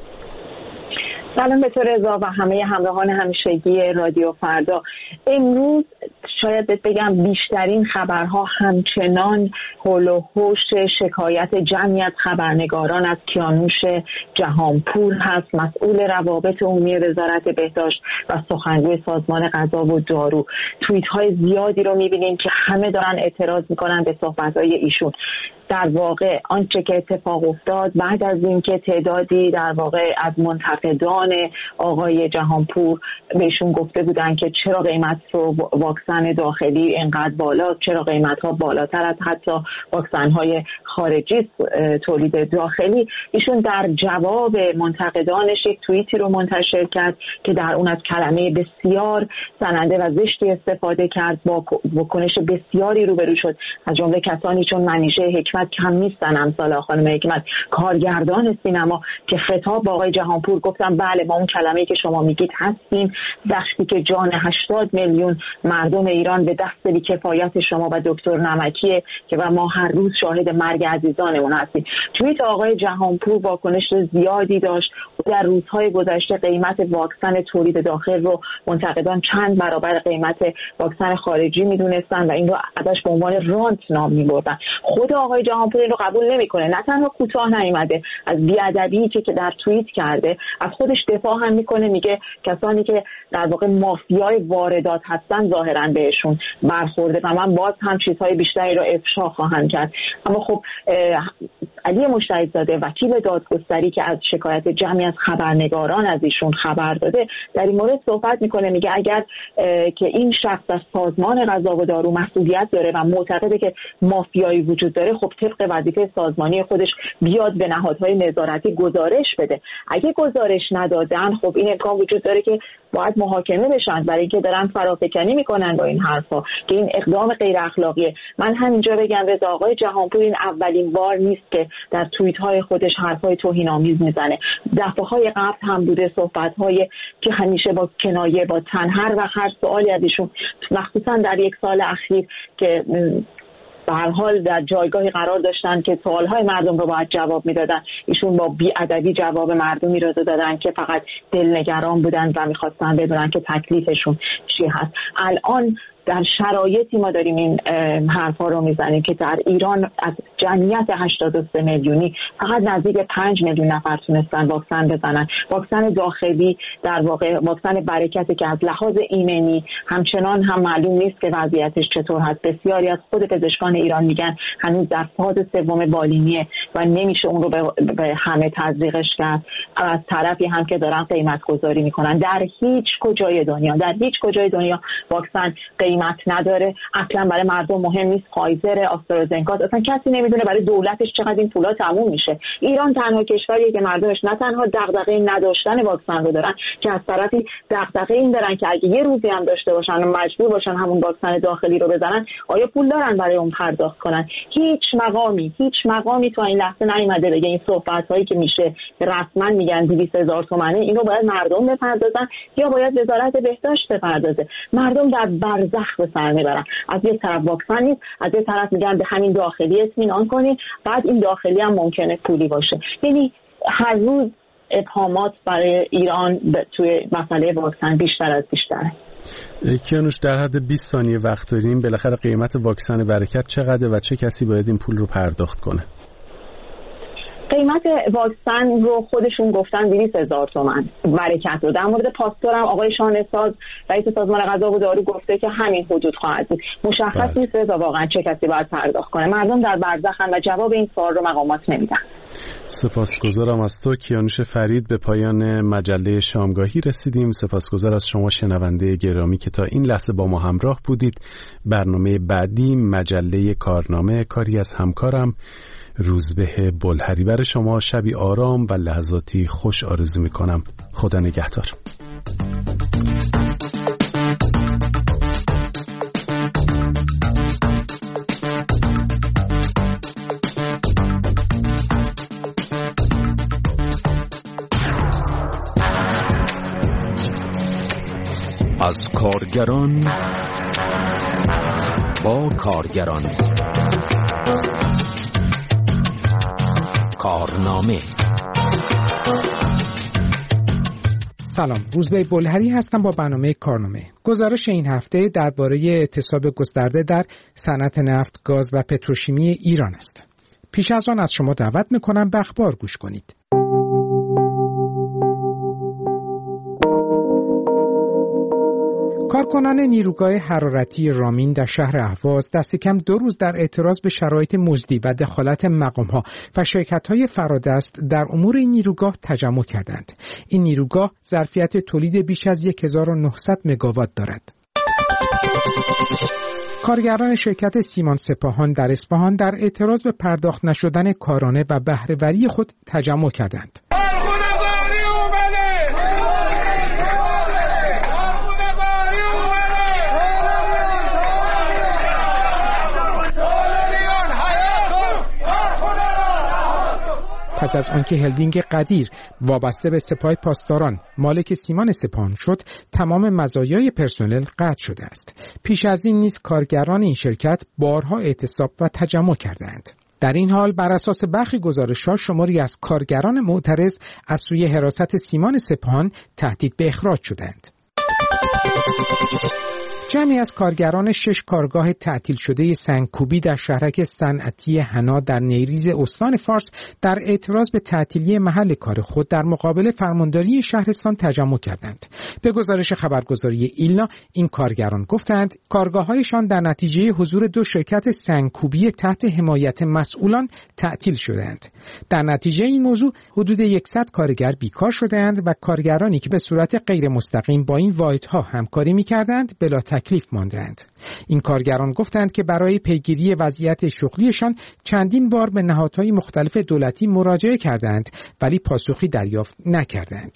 سلام به تو رضا و همه همراهان همیشگی رادیو فردا. امروز شاید بگم بیشترین خبرها همچنان حول و حوش شکایت جمعی از خبرنگاران از کیانوش جهانپور هست، مسئول روابط عمومی وزارت بهداشت و سخنگوی سازمان غذا و دارو. توییت های زیادی رو میبینیم که همه دارن اعتراض میکنن به صحبت های ایشون. در واقع آنچه که اتفاق افتاد بعد از اینکه تعدادی در واقع از منتقدان آقای جهانپور بهشون گفته بودن که چرا قیمت رو واکسن داخلی اینقدر بالا، چرا قیمت ها بالاتر از حتی واکسن های خارجی تولید داخلی، ایشون در جواب منتقدانش یک توییتی رو منتشر کرد که در اون از کلمه بسیار سننده و زشتی استفاده کرد، با واکنش بسیاری روبرو شد، از جمله کسانی چون منیژه حکمت کم نیستن، امثال خانم حکمت کارگردان سینما که خطاب با آقای جهانپور گفتن بله ما اون کلمه‌ای که شما میگید هستیم، وقتی که جان هشتاد میلیون مردم ایران به دست بی‌کفایت شما و دکتر نمکیه که و ما هر روز شاهد مرگ عزیزانمون هستیم. توییت آقای جهانپور واکنش زیادی داشت. در روزهای گذشته قیمت واکسن تولید داخل رو منتقدان چند برابر قیمت واکسن خارجی میدونستن و این رو ازش به عنوان رانت نام میبردن. خود آقای جهانپور این رو قبول نمیکنه، نه تنها کوتاه نیامده، از بی‌ادبی که در توییت کرده از خودش دفاع هم میکنه، میگه کسانی که در واقع مافیای واردات هستن ظاهرا بهشون برخورده و من باز هم چیزهای بیشتری رو افشا خواهم کرد. اما خب علی مجتهدزاده وکیل دادگستری که از شکایت جمعی از خبرنگاران از ایشون خبر داده در این مورد صحبت میکنه، میگه اگر که این شخص از سازمان غذا و دارو مسئولیت داره و معتقده که مافیایی وجود داره، خب طبق وظیفه سازمانی خودش بیاد به نهادهای نظارتی گزارش بده. اگه گزارش ندادن خب این امکان وجود داره که باید محاکمه بشن، برای اینکه دارن فرافکنی میکنن با این حرفا که این اقدام غیر اخلاقیه. من همینجا بگم رضا آقای جهانپور این اولین بار نیست که در توییت های خودش حرفای توهین آمیز میزنه. دفعه های قبل هم بوده صحبت های که همیشه با کنایه با تنهر و هر سوالی از ایشون، مخصوصا در یک سال اخیر که به هر حال در جایگاهی قرار داشتن که سوالهای مردم رو باید جواب میدادن، ایشون با بی‌ادبی جواب مردمی رو دادن که فقط دلنگران بودن و میخواستن بدونن که تکلیفشون چی هست. الان در شرایطی ما داریم این حرفا رو میزنیم که در ایران از جمعیت هشتاد و سه میلیونی فقط نزدیک پنج میلیون نفر تونستن واکسن بزنن. واکسن داخلی در واقع واکسن برکتی که از لحاظ ایمنی همچنان هم معلوم نیست که وضعیتش چطور هست. بسیاری از خود پزشکان ایران میگن هنوز در فاز سوم بالینیه و نمیشه اون رو به همه تزریقش کرد. از طرفی هم که دارن قیمت گذاری میکنن. در هیچ کجای دنیا در هیچ کجای دنیا واکسن قیمت نداره، اصلا برای مردم مهم نیست. فایزر، آسترازنکا، اصلا کسی نمیدونه برای دولتش چقدر این پولا تموم میشه. ایران تنها کشوریه که مردمش نه تنها دغدغه نداشتن واکسن رو دارن که از طرفی دغدغه این دارن که اگه یه روزی هم داشته باشن و مجبور باشن همون واکسن داخلی رو بزنن آیا پول دارن برای اون پرداخت کنن. هیچ مقامی هیچ مقامی تا این لحظه نیومده بگه این صحبت هایی که میشه رسما میگن دویست هزار تومانه اینو باید مردم بپردازن یا باید وزارت بهداشت بپردازه. مردم در برزخ به سر میبرن. از یک طرف واکسن نیست، از یک طرف میگن به همین داخلی اطمینان کنید، بعد این داخلی هم ممکنه پولی باشه. یعنی هر روز ابهامات برای ایران توی مسئله واکسن بیشتر از بیشتره. کیانوش در حد بیست ثانیه وقت داریم، بالاخره قیمت واکسن برکت چقدره و چه کسی باید این پول رو پرداخت کنه؟ قیمت واکسن رو خودشون گفتن دویست هزار تومان برکت رو. در مورد پاستور هم آقای شانه‌ساز رئیس سازمان غذا و دارو گفته که همین حدود خواهد بود. مشخص نیست رضا واقعا چه کسی باید پرداخت کنه. مردم در برزخن و جواب این سوال رو مقامات نمیدن. سپاسگزارم از تو کیانوش فرید. به پایان مجله شامگاهی رسیدیم. سپاسگزار از شما شنونده گرامی که تا این لحظه با ما همراه بودید. برنامه بعدی مجله کارنامه، کاری از همکارم روزبه بلهری. برای شما شبی آرام و لحظاتی خوش آرزو میکنم. خدا نگهدار. از کارگران با کارگران، کارنامه. سلام، روزبه بلهری هستم با برنامه کارنامه. گزارش این هفته درباره اعتصاب گسترده در صنعت نفت، گاز و پتروشیمی ایران است. پیش از آن از شما دعوت میکنم به اخبار گوش کنید. کارکنان نیروگاه حرارتی رامین در شهر اهواز دست کم دو روز در اعتراض به شرایط مزدی و دخالت مقام‌ها و شرکت‌های فرادست در امور این نیروگاه تجمع کردند. این نیروگاه ظرفیت تولید بیش از هزار و نهصد مگاوات دارد. کارگران شرکت سیمان سپاهان در اصفهان در اعتراض به پرداخت نشدن کارانه و بهره‌وری خود تجمع کردند. پس از آنکه هلدینگ قدیر وابسته به سپاه پاسداران مالک سیمان سپاهان شد، تمام مزایای پرسنل قطع شده است. پیش از این نیز کارگران این شرکت بارها اعتصاب و تجمع کردند. در این حال بر اساس برخی گزارش‌ها شماری از کارگران معترض از سوی حراست سیمان سپاهان تهدید به اخراج شدند. جمعی از کارگران شش کارگاه تعطیل شده سنگکوبی در شهرک صنعتی حنا در نیریز استان فارس در اعتراض به تعطیلی محل کار خود در مقابل فرمانداری شهرستان تجمع کردند. به گزارش خبرگزاری ایلنا این کارگران گفتند کارگاه‌هایشان در نتیجه حضور دو شرکت سنگکوبی تحت حمایت مسئولان تعطیل شدند. در نتیجه این موضوع حدود صد کارگر بیکار شدند و کارگرانی که به صورت غیر مستقیم با این واحدها همکاری می‌کردند بلا تکلیف ماندند. این کارگران گفتند که برای پیگیری وضعیت شغلیشان چندین بار به نهادهای مختلف دولتی مراجعه کردند ولی پاسخی دریافت نکردند.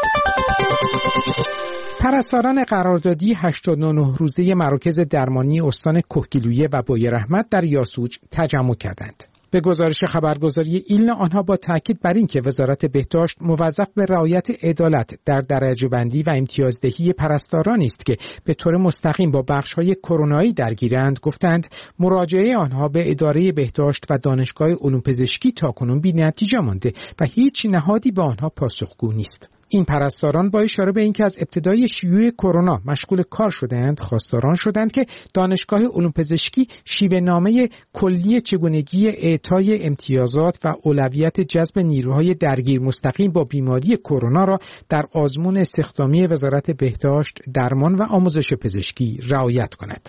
پرستاران قراردادی هشتاد و نه روزه مراکز درمانی استان کهگیلویه و بویراحمد در یاسوج تجمع کردند. به گزارش خبرگزاری ایلنا آنها با تاکید بر این که وزارت بهداشت موظف به رعایت عدالت در درجه بندی و امتیازدهی پرستارانی است که به طور مستقیم با بخش‌های کرونایی درگیرند، گفتند مراجعه آنها به اداره بهداشت و دانشگاه علوم پزشکی تاکنون بی‌نتیجه مانده و هیچ نهادی به آنها پاسخگو نیست. این پرستاران با اشاره به اینکه از ابتدای شیوع کرونا مشغول کار شدند، خواستاران شدند که دانشگاه علوم پزشکی شیوه‌نامه کلی چگونگی اعطای امتیازات و اولویت جذب نیروهای درگیر مستقیم با بیماری کرونا را در آزمون استخدامی وزارت بهداشت، درمان و آموزش پزشکی رعایت کند.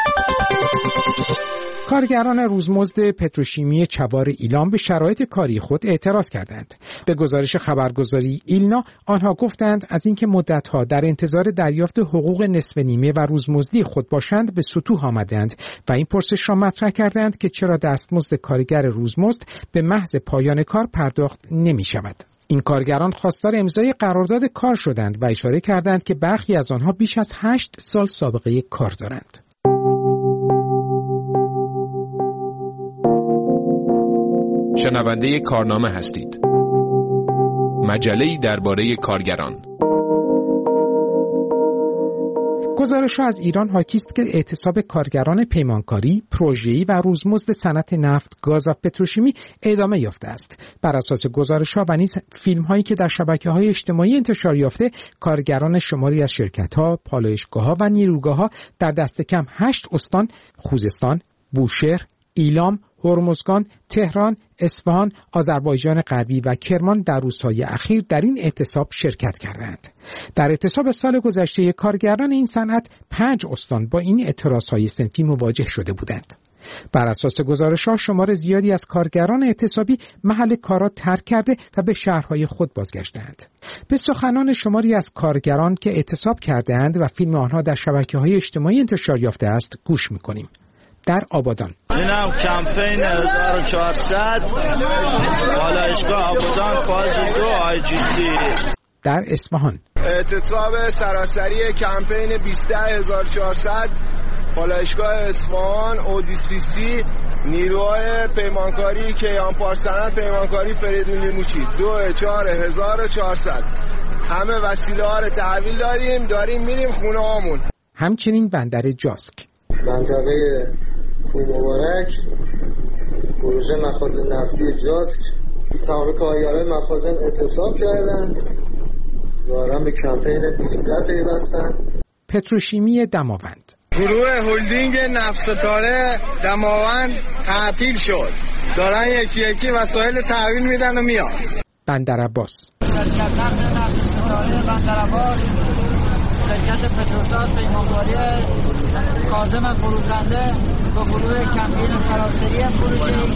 کارگران روزمزد پتروشیمی چوار ایلام به شرایط کاری خود اعتراض کردند. به گزارش خبرگزاری ایلنا آنها گفتند از اینکه مدت‌ها در انتظار دریافت حقوق نصف نیمه و روزمزدی خود باشند به سطوح آمدند و این پرسش را مطرح کردند که چرا دستمزد کارگر روزمزد به محض پایان کار پرداخت نمی شود. این کارگران خواستار امضای قرارداد کار شدند و اشاره کردند که برخی از آنها بیش از هشت سال سابقه کار دارند. شنونده کارنامه هستید. مجله‌ای درباره کارگران. گزارش‌ها از ایران حاکی است که اعتصاب کارگران پیمانکاری، پروژه‌ای و روزمزد صنعت نفت، گاز و پتروشیمی ادامه یافته است. بر اساس گزارش‌ها و نیز فیلم‌هایی که در شبکه‌های اجتماعی انتشار یافته، کارگران شماری از شرکت‌ها، پالایشگاه‌ها و نیروگاه‌ها در دست کم هشت استان خوزستان، بوشهر، ایلام، هرمزگان، تهران، اصفهان، آذربایجان غربی و کرمان در روزهای اخیر در این اعتصاب شرکت کردند. در اعتصاب سال گذشته کارگران این صنعت پنج استان با این اعتراضهای صنفی مواجه شده بودند. بر اساس گزارش‌ها شمار زیادی از کارگران اعتصابی محل کار را ترک کرده و به شهرهای خود بازگشتند. به سخنان شماری از کارگران که اعتصاب کرده‌اند و فیلم آنها در شبکه‌های اجتماعی انتشار یافته است گوش می‌کنیم. در آبادان اینم کمپین هزار و چهارصد بالایشگاه آبادان فاز دو آی جی سی. در اصفهان اعتصاب سراسری کمپین بیست هزار و چهارصد بالایشگاه اصفهان اودیسیسی نیروهای پیمانکاری کیان پارسنت پیمانکاری فریدون موچی دو چهار هزار و چهارصد همه وسیله ها رو تحویل دادیم داریم میریم خونه هامون. همچنین بندر جاسک منطقه کوه مبارک پروژه مخازن نفتی جاسک تمام کارگران مخازن اعتصاب کردن دارن به کمپین بیست پیوستن. پتروشیمی دماوند گروه هلدینگ نفت‌ستاره دماوند تعطیل شد دارن یکی یکی وسایل تحویل میدن و میان. بندر عباس شرکت نفت نفت‌ستاره بندر عباس شرکت پتروساز پیمانکاری کاظم فروزنده با گروه کمپین سراسری پروژه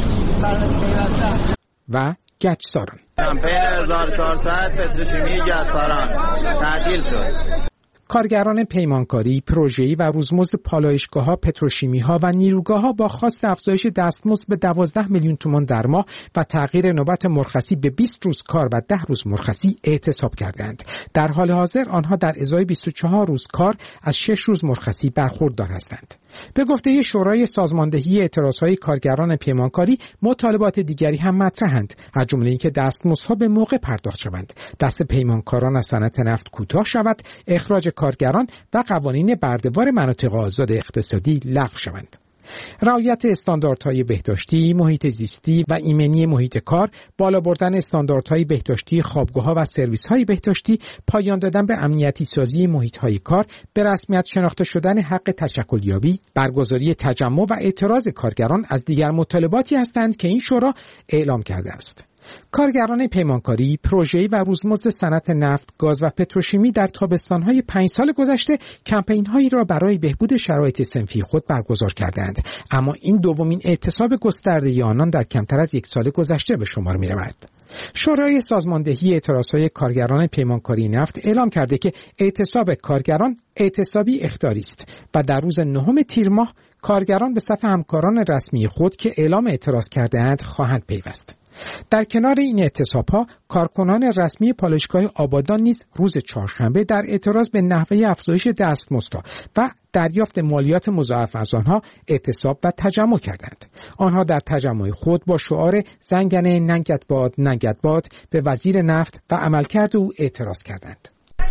پیوستن. و گچساران کمپین هزار و چهارصد پتروشیمی گچساران تعطیل شد. کارگران پیمانکاری، پروژه‌ای و روزمزد پالایشگاه‌ها، پتروشیمی‌ها و نیروگاه‌ها با خواست افزایش دستمزد به دوازده میلیون تومان در ماه و تغییر نوبت مرخصی به بیست روز کار و ده روز مرخصی اعتصاب کردند. در حال حاضر آنها در ازای بیست و چهار روز کار از شش روز مرخصی برخوردار هستند. به گفته شورای سازماندهی اعتراضهای کارگران پیمانکاری، مطالبات دیگری هم مطرحند، از جمله اینکه دستمزدها به موقع پرداخت شوند، دست پیمانکاران از صنعت نفت کوتاه شود، اخراج کارگران و قوانین برده‌وار مناطق آزاد اقتصادی لغو شوند. رعایت استانداردهای بهداشتی، محیط زیستی و ایمنی محیط کار، بالا بردن استانداردهای بهداشتی خوابگاه‌ها و سرویس‌های بهداشتی، پایان دادن به امنیتی سازی محیط‌های کار، به رسمیت شناخته شدن حق تشکلیابی، برگزاری تجمع و اعتراض کارگران از دیگر مطالباتی هستند که این شورا اعلام کرده است. کارگران پیمانکاری، پروژه‌ای و روزمزد صنعت نفت، گاز و پتروشیمی در تابستان‌های پنج سال گذشته کمپین‌هایی را برای بهبود شرایط صنفی خود برگزار کردند، اما این دومین اعتصاب گسترده آنان در کمتر از یک سال گذشته به شمار می‌رود. شورای سازماندهی اعتراضهای کارگران پیمانکاری نفت اعلام کرده که اعتصاب کارگران اعتصابی اخطاری است و در روز نهم تیر ماه کارگران به صف همکاران رسمی خود که اعلام اعتراض کرده‌اند خواهند پیوست. در کنار این اعتصاب‌ها کارکنان رسمی پالایشگاه آبادان نیز روز چهارشنبه در اعتراض به نحوه افزایش دستمزدها و دریافت مالیات مضاعف از آنها اعتصاب و تجمع کردند. آنها در تجمع خود با شعار زنگنه ننگت باد ننگت باد به وزیر نفت و عملکرد او اعتراض کردند.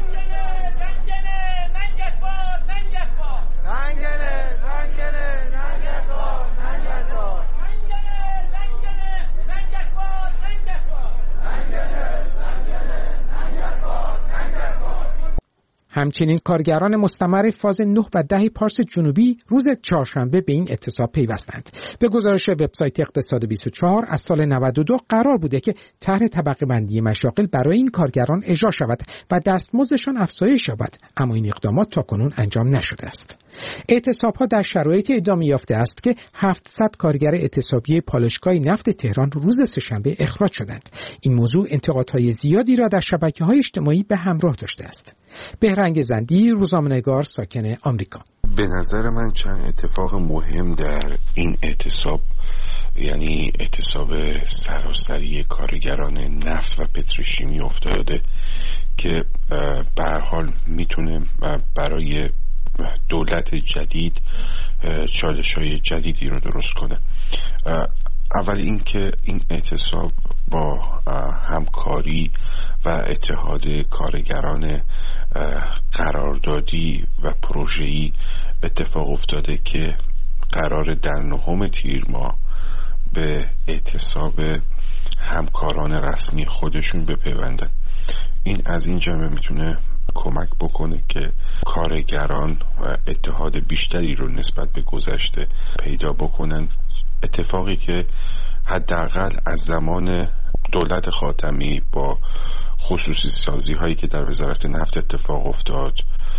همچنین کارگران مستمر فاز نه و ده پارس جنوبی روز چهارشنبه به این اعتصاب پیوستند. به گزارش وبسایت اقتصاد بیست و چهار از سال نود و دو قرار بوده که طرح طبقه بندی مشاغل برای این کارگران اجرا شود و دستمزدشان افزایش یابد، اما این اقدامات تاکنون انجام نشده است. اعتصاب‌ها در شرایطی ادامه یافته است که هفتصد کارگر اعتصابی پالایشگاه نفت تهران روز سه‌شنبه اخراج شدند. این موضوع انتقادهای زیادی را در شبکه‌های اجتماعی به همراه داشته است. بهرنگ زندی، روزنامه‌نگار ساکن آمریکا. به نظر من چند اتفاق مهم در این اعتصاب، یعنی اعتصاب سراسری کارگران نفت و پتروشیمی افتاده که به هر حال میتونه برای دولت جدید چالش‌های جدیدی رو درست کنه. اول اینکه این اعتصاب با همکاری و اتحاد کارگران قراردادی و پروژه‌ای اتفاق افتاده که قرار در نهم تیر ماه به اعتصاب همکاران رسمی خودشون بپیوندن. این از این جمله میتونه کمک بکنه که کارگران و اتحاد بیشتری رو نسبت به گذشته پیدا بکنن اتفاقی که حداقل از زمان دولت خاتمی با خصوصی سازی هایی که در وزارت نفت اتفاق افتاد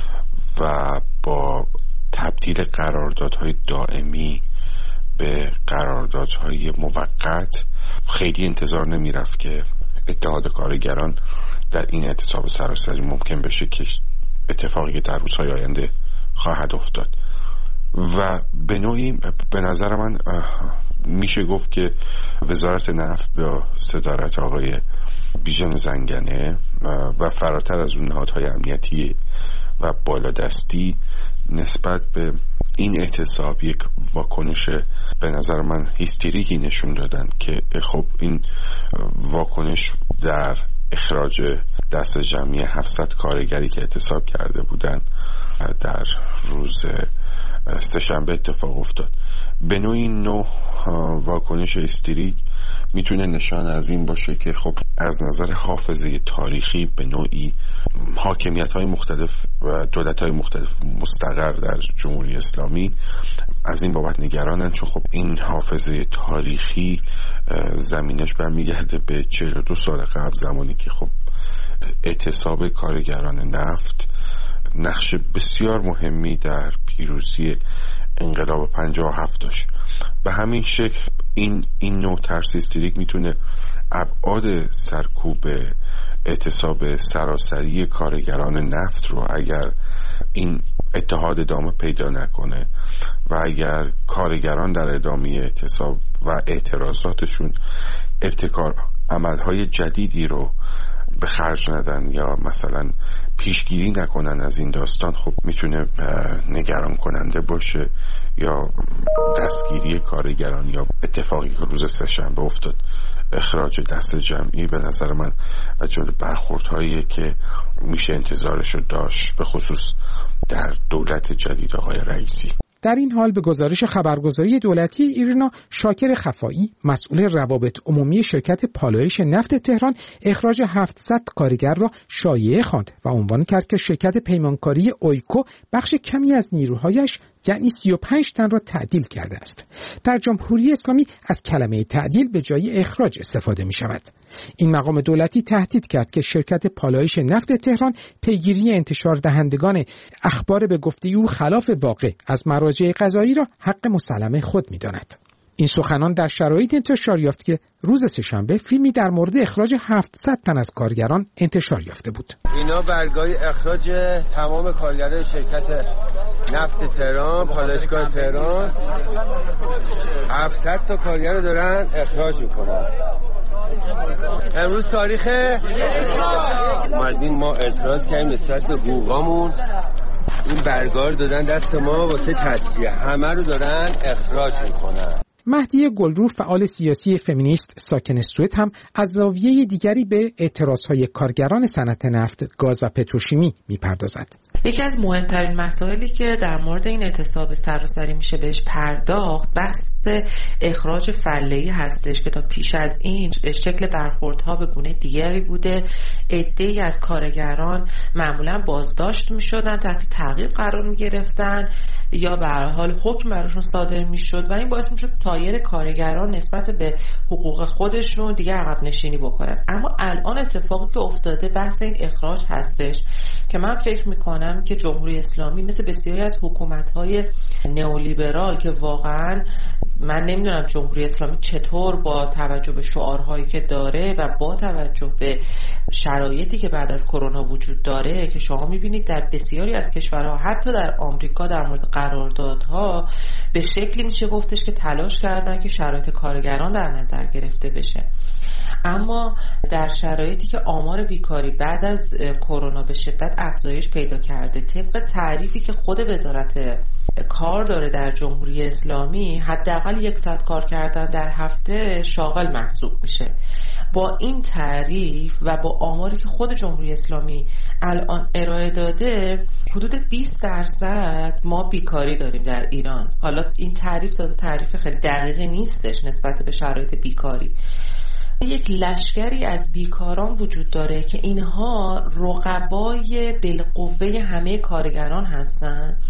و با تبدیل قراردادهای دائمی به قراردادهای موقت خیلی انتظار نمی رفت که اتحاد کارگران در این اعتصاب سراسری ممکن بشه که اتفاقی در روزهای آینده خواهد افتاد. و به نوعی به نظر من میشه گفت که وزارت نفت با صدارت آقای بیژن زنگنه و فراتر از اون نهادهای امنیتی و بالادستی نسبت به این اعتصاب یک واکنش به نظر من هیستریکی نشون دادن که خب این واکنش در اخراج دست جمعی هفتصد کارگری که اعتصاب کرده بودن در روز سه‌شنبه اتفاق افتاد. به نوعی نوع واکنش هیستریک میتونه نشان از این باشه که خب از نظر حافظه تاریخی به نوعی حاکمیت‌های مختلف و دولت‌های مختلف مستقر در جمهوری اسلامی از این بابت نگرانن، چون خب این حافظه تاریخی زمینش برمیگرده به چهل و دو سال قبل، زمانی که خب اعتصاب کارگران نفت نقش بسیار مهمی در پیروزی انقلاب پنجاه و هفت داشت. به همین شکل این این نوع ترس هیستریک میتونه ابعاد سرکوب اعتصاب سراسری کارگران نفت رو، اگر این اتحاد ادامه پیدا نکنه و اگر کارگران در ادامه اعتصاب و اعتراضاتشون ابتکار عملهای جدیدی رو به خرج ندن یا مثلا پیشگیری نکنن از این داستان، خب میتونه نگران کننده باشه یا دستگیری کارگران یا اتفاقی که روز سه‌شنبه افتاد اخراج دست جمعی به نظر من از جمله برخوردهایی که میشه انتظارشو داشت، به خصوص در دولت جدید آقای رئیسی. در این حال به گزارش خبرگزاری دولتی ایرنا، شاکر خفایی مسئول روابط عمومی شرکت پالایش نفت تهران اخراج هفتصد کارگر را شایعه خواند و عنوان کرد که شرکت پیمانکاری اویکو بخش کمی از نیروهایش یعنی سی و پنج تن را تعدیل کرده است. در جمهوری اسلامی از کلمه تعدیل به جای اخراج استفاده می شود. این مقام دولتی تهدید کرد که شرکت پالایش نفت تهران پیگیری انتشار دهندگان اخبار به گفته او خلاف واقع از مراجع قضایی را حق مسلم خود می داند. این سخنان در شرایط انتشار یافت که روز سه‌شنبه فیلمی در مورد اخراج هفتصد تن از کارگران انتشار یافته بود. اینا برگای اخراج تمام کارگران شرکت نفت تهران، پالایشگاه تهران، هفتصد تا کارگر رو دارن اخراج میکنن. امروز تاریخ اومدیم ما اعتراض کردیم نسبت به حقوقامون، این برگار دادن دست ما واسه تصفیه، همه رو دارن اخراج میکنن. مهدی گلرو فعال سیاسی فمینیست ساکن سوئد هم از زاویه دیگری به اعتراضهای کارگران صنعت نفت، گاز و پتروشیمی میپردازد. یکی از مهمترین مسائلی که در مورد این اعتصاب سراسری میشه بهش پرداخت بحث اخراج فله‌ای هستش که تا پیش از این شکل برخوردها به گونه دیگری بوده. عده‌ای از کارگران معمولا بازداشت میشدن، تحت تعقیب قرار میگرفتن یا به هر حال حکم براشون صادر میشد و این باعث میشد سایر کارگران نسبت به حقوق خودشون دیگه عقب نشینی بکنن. اما الان اتفاقی که افتاده بحث این اخراج هستش که من فکر میکنم که جمهوری اسلامی مثل بسیاری از حکومت‌های نئولیبرال که واقعا من نمیدونم جمهوری اسلامی چطور با توجه به شعارهایی که داره و با توجه به شرایطی که بعد از کرونا وجود داره که شما میبینید در بسیاری از کشورها حتی در آمریکا در مورد قراردادها به شکلی میشه گفتش که تلاش کردن که شرایط کارگران در نظر گرفته بشه. اما در شرایطی که آمار بیکاری بعد از کرونا به شدت افزایش پیدا کرده، طبق تعریفی که خود وزارت کار داره در جمهوری اسلامی، حداقل یک ساعت کار کردن در هفته شاغل محسوب میشه. با این تعریف و با آماری که خود جمهوری اسلامی الان ارائه داده، حدود بیست درصد ما بیکاری داریم در ایران. حالا این تعریف داده تعریف خیلی دقیقی نیستش نسبت به شرایط بیکاری. یک لشکری از بیکاران وجود داره که اینها رقبای بالقوه همه کارگران هستن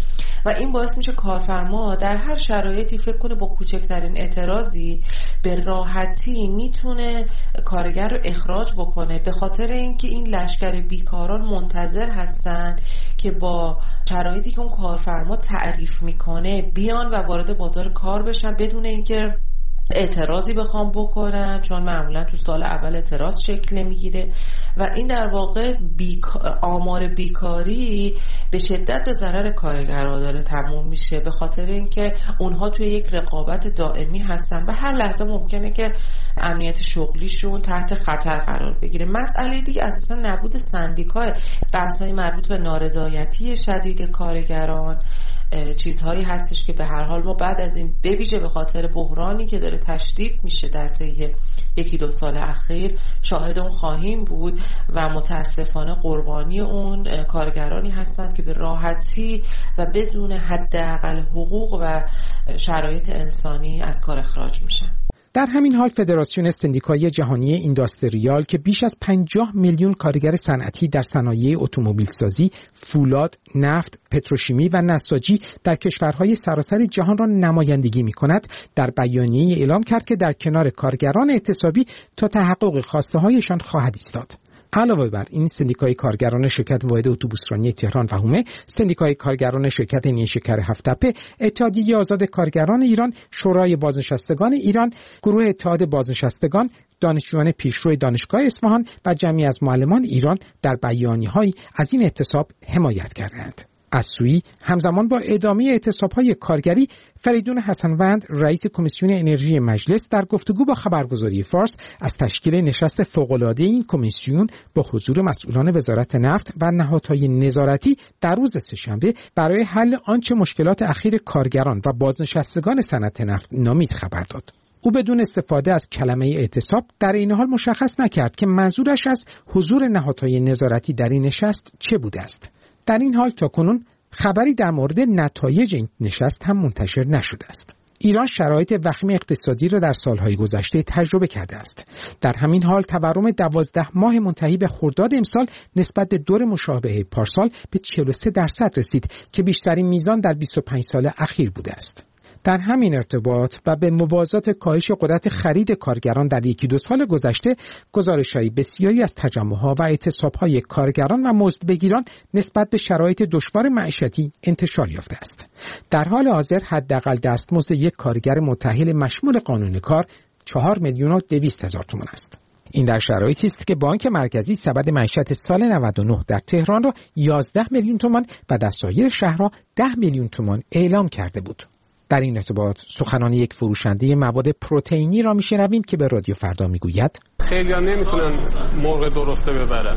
و این باعث میشه کارفرما در هر شرایطی فکر کنه با کوچکترین اعتراضی به راحتی میتونه کارگر رو اخراج بکنه، به خاطر اینکه این لشکر بیکاران منتظر هستن که با شرایطی که اون کارفرما تعریف میکنه بیان و وارد بازار کار بشن بدون اینکه اعتراضی بخوام بکنن، چون معمولا تو سال اول اعتراض شکل نمیگیره و این در واقع بیک... آمار بیکاری به شدت به ضرر کارگرها داره تموم میشه، به خاطر اینکه اونها توی یک رقابت دائمی هستن و هر لحظه ممکنه که امنیت شغلیشون تحت خطر قرار بگیره. مسئله دیگه اساسا نبود سندیکای، بحث‌های مربوط به نارضایتی شدید کارگران، چیزهایی هستش که به هر حال ما بعد از این به ویژه به خاطر بحرانی که داره تشدید میشه در طی یکی دو سال اخیر شاهد اون خواهیم بود و متاسفانه قربانی اون کارگرانی هستند که به راحتی و بدون حداقل حقوق و شرایط انسانی از کار اخراج میشن. در همین حال فدراسیون سندیکایی جهانی اینداستریال که بیش از پنجاه میلیون کارگر صنعتی در صنایع اتومبیلسازی، فولاد، نفت، پتروشیمی و نساجی در کشورهای سراسر جهان را نمایندگی می‌کند، در بیانیه‌ای اعلام کرد که در کنار کارگران اعتصابی تا تحقق خواسته‌هایشان خواهد ایستاد. علاوه بر این، سندیکای کارگران شرکت واحد اتوبوسرانی تهران و هومه، سندیکای کارگران شرکت نیشکر هفت‌تپه، اتحادیه آزاد کارگران ایران، شورای بازنشستگان ایران، گروه اتحاد بازنشستگان، دانشجویان پیشرو دانشگاه اصفهان و جمعی از معلمان ایران در بیانیه‌هایی از این اعتصاب حمایت کردند. از سوی همزمان با ادامه اعتصاب‌های کارگری، فریدون حسنوند رئیس کمیسیون انرژی مجلس در گفتگو با خبرگزاری فارس از تشکیل نشست فوق‌العاده این کمیسیون با حضور مسئولان وزارت نفت و نهادهای نظارتی در روز سه‌شنبه برای حل آنچه مشکلات اخیر کارگران و بازنشستگان صنعت نفت نامید خبر داد. او بدون استفاده از کلمه اعتصاب در این حال مشخص نکرد که منظورش از حضور نهادهای نظارتی در این نشست چه بوده است. در این حال تاکنون خبری در مورد نتایج این نشست هم منتشر نشده است. ایران شرایط وخیم اقتصادی را در سالهای گذشته تجربه کرده است. در همین حال تورم دوازده ماه منتهی به خرداد امسال نسبت به دور مشابه پارسال به چهل و سه درصد رسید که بیشترین میزان در بیست و پنج سال اخیر بوده است. در همین ارتباط و به موازات کاهش قدرت خرید کارگران در یکی دو سال گذشته، گزارش‌های بسیاری از تجمع‌ها و اعتصاب‌های کارگران و مزدبگیران نسبت به شرایط دشوار معیشتی انتشار یافته است. در حال حاضر حداقل دستمزد یک کارگر متأهل مشمول قانون کار چهار میلیون و دویست هزار تومان است. این در شرایطی است که بانک مرکزی سبد معیشت سال نود و نه در تهران را یازده میلیون تومان و در سایر شهرها ده میلیون تومان اعلام کرده بود. در این ارتباط سخنان یک فروشنده مواد پروتئینی را میشنویم که به رادیو فردا میگوید خیلی‌ها نمیتونن مرغ درسته ببرن،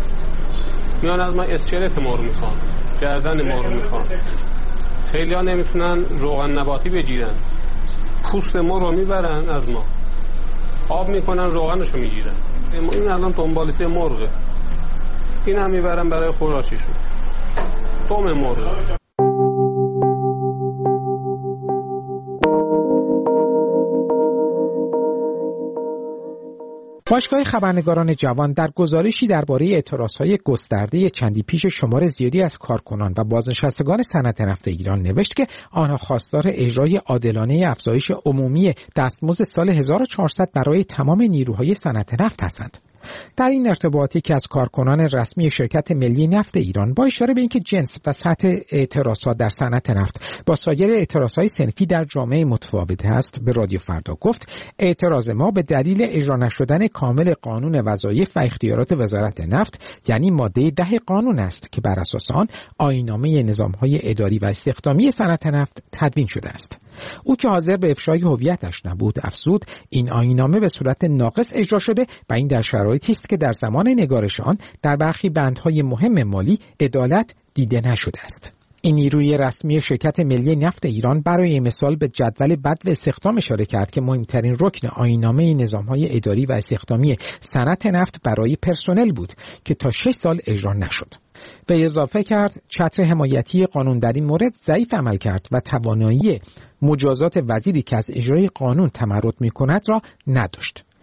میان از ما اسکلت مرغ میخوان، گردن مرغ میخوان. خیلی‌ها نمیتونن روغن نباتی بگیرن، پوست مرغ رو میبرن از ما، آب میکنن روغنشو میگیرن. این الان دنبالسی مرغه، این هم میبرن برای خوراشیشون، دم مرغ. باشگاه خبرنگاران جوان در گزارشی درباره اعتراضهای گسترده چندی پیش شمار زیادی از کارکنان و بازنشستگان صنعت نفت ایران نوشت که آنها خواستار اجرای عادلانه افزایش عمومی دستمزد سال هزار و چهارصد برای تمام نیروهای صنعت نفت هستند. در این ارتباطی که از کارکنان رسمی شرکت ملی نفت ایران با اشاره به اینکه جنس و سطح اعتراضات در صنعت نفت با سایر اعتراضهای صنفی در جامعه متفاوت است، به رادیو فردا گفت اعتراض ما به دلیل اجرا نشدن کامل قانون وظایف و اختیارات وزارت نفت یعنی ماده ده قانون است که بر اساس آن آیین‌نامه نظام‌های اداری و استخدامی صنعت نفت تدوین شده است. او که حاضر به افشای هویتش نبود افزود این آیین‌نامه به صورت ناقص اجرا شده و این در شرایطی است که در زمان نگارش آن در برخی بندهای مهم مالی عدالت دیده نشده است. این نیروی رسمی شرکت ملی نفت ایران برای مثال به جدول بدو استخدام اشاره کرد که مهمترین رکن آیین‌نامه نظام‌های اداری و استخدامی صنعت نفت برای پرسنل بود که تا شش سال اجرا نشد. به اضافه کرد چتر حمایتی قانون در این مورد ضعیف عمل کرد و توانایی مجازات وزیری که از اجرای قانون تمرد می‌کند را نداشت.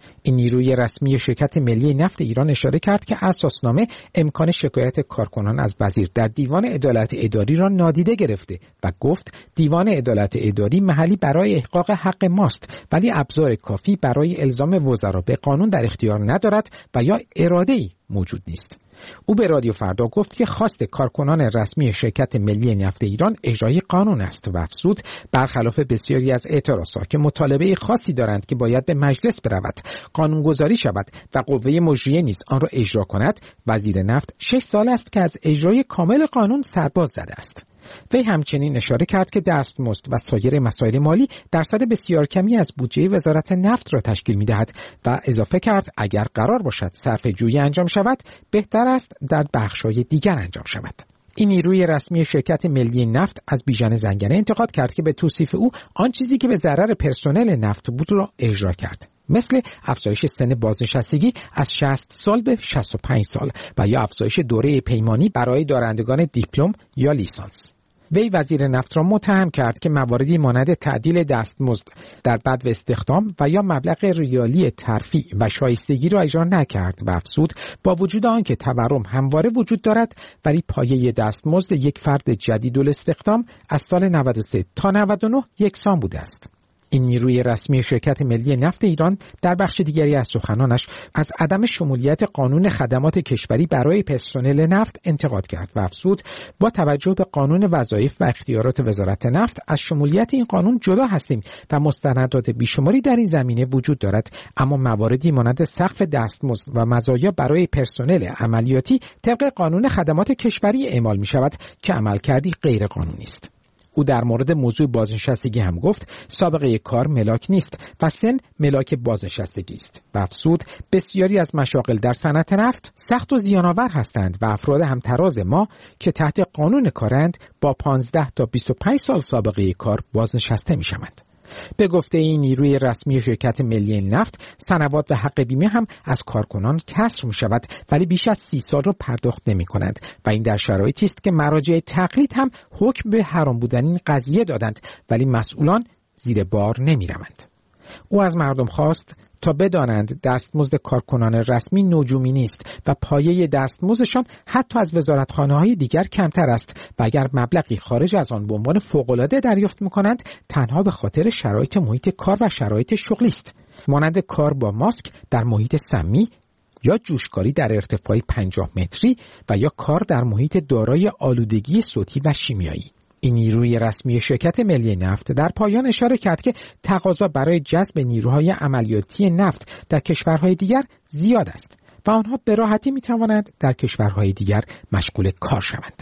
این نیروی رسمی شرکت ملی نفت ایران اشاره کرد که اساسنامه امکان شکایت کارکنان از وزیر در دیوان عدالت اداری را نادیده گرفته و گفت دیوان عدالت اداری محلی برای احقاق حق ماست، ولی ابزار کافی برای الزام وزرا به قانون در اختیار ندارد و یا اراده‌ای موجود نیست. او به رادیو فردا گفت که خواست کارکنان رسمی شرکت ملی نفت ایران اجرای قانون است و افزود برخلاف بسیاری از اعتراضات که مطالبه خاصی دارند که باید به مجلس برود، قانونگذاری شود و قوه مجریه نیز آن را اجرا کند، وزیر نفت شش سال است که از اجرای کامل قانون سرباز زده است. وی همچنین اشاره کرد که دستمزد و سایر مسائل مالی درصد بسیار کمی از بودجه وزارت نفت را تشکیل می‌دهد و اضافه کرد اگر قرار باشد صرفه‌جویی انجام شود بهتر است در بخش‌های دیگر انجام شود. این نیروی رسمی شرکت ملی نفت از بیژن زنگنه انتقاد کرد که به توصیف او آن چیزی که به ضرر پرسنل نفت بود را اجرا کرد، مثل افزایش سن بازنشستگی از شصت سال به شصت و پنج سال و یا افزایش دوره پیمانی برای دارندگان دیپلم یا لیسانس. وی وزیر نفت را متهم کرد که مواردی مانند تعدیل دستمزد در بدو استخدام و یا مبلغ ریالی ترفیع و شایستگی را اجرا نکرد و افزود با وجود آنکه تورم همواره وجود دارد ولی پایه دستمزد یک فرد جدید الاستخدام از سال نود و سه تا نود و نه یکسان بوده است. این نیروی رسمی شرکت ملی نفت ایران در بخش دیگری از سخنانش از عدم شمولیت قانون خدمات کشوری برای پرسنل نفت انتقاد کرد و افزود با توجه به قانون وظایف و اختیارات وزارت نفت از شمولیت این قانون جدا هستیم و مستندات بیشماری در این زمینه وجود دارد، اما مواردی مانند سقف دستمزد و مزایا برای پرسنل عملیاتی طبق قانون خدمات کشوری اعمال می شود که عملکردی غیر قانونی است. او در مورد موضوع بازنشستگی هم گفت سابقه کار ملاک نیست و سن ملاک بازنشستگی است و افزود بسیاری از مشاغل در صنعت نفت سخت و زیان‌آور هستند و افراد همتراز ما که تحت قانون کارند با پانزده تا بیست و پنج سال سابقه کار بازنشسته می‌شوند. به گفته این نیروی رسمی شرکت ملی نفت سنوات و حق بیمه هم از کارکنان کسر می شود ولی بیش از سی سال را پرداخت نمی کنند و این در شرایطی است که مراجع تقلید هم حکم به حرام بودن این قضیه دادند ولی مسئولان زیر بار نمی روند. او از مردم خواست تا بدانند دستمزد کارکنان رسمی نجومی نیست و پایه دستمزدشان حتی از وزارتخانه‌های دیگر کمتر است و اگر مبلغی خارج از آن به عنوان فوق‌العاده دریافت می‌کنند تنها به خاطر شرایط محیط کار و شرایط شغلی است، مانند کار با ماسک در محیط سمی یا جوشکاری در ارتفاع پنجاه متری و یا کار در محیط دارای آلودگی صوتی و شیمیایی. این نیروی رسمی شرکت ملی نفت در پایان اشاره کرد که تقاضا برای جذب نیروهای عملیاتی نفت در کشورهای دیگر زیاد است و آنها به راحتی می توانند در کشورهای دیگر مشغول کار شوند.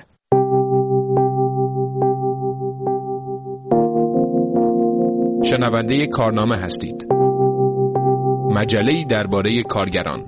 شنونده کارنامه هستید. مجله‌ای درباره کارگران.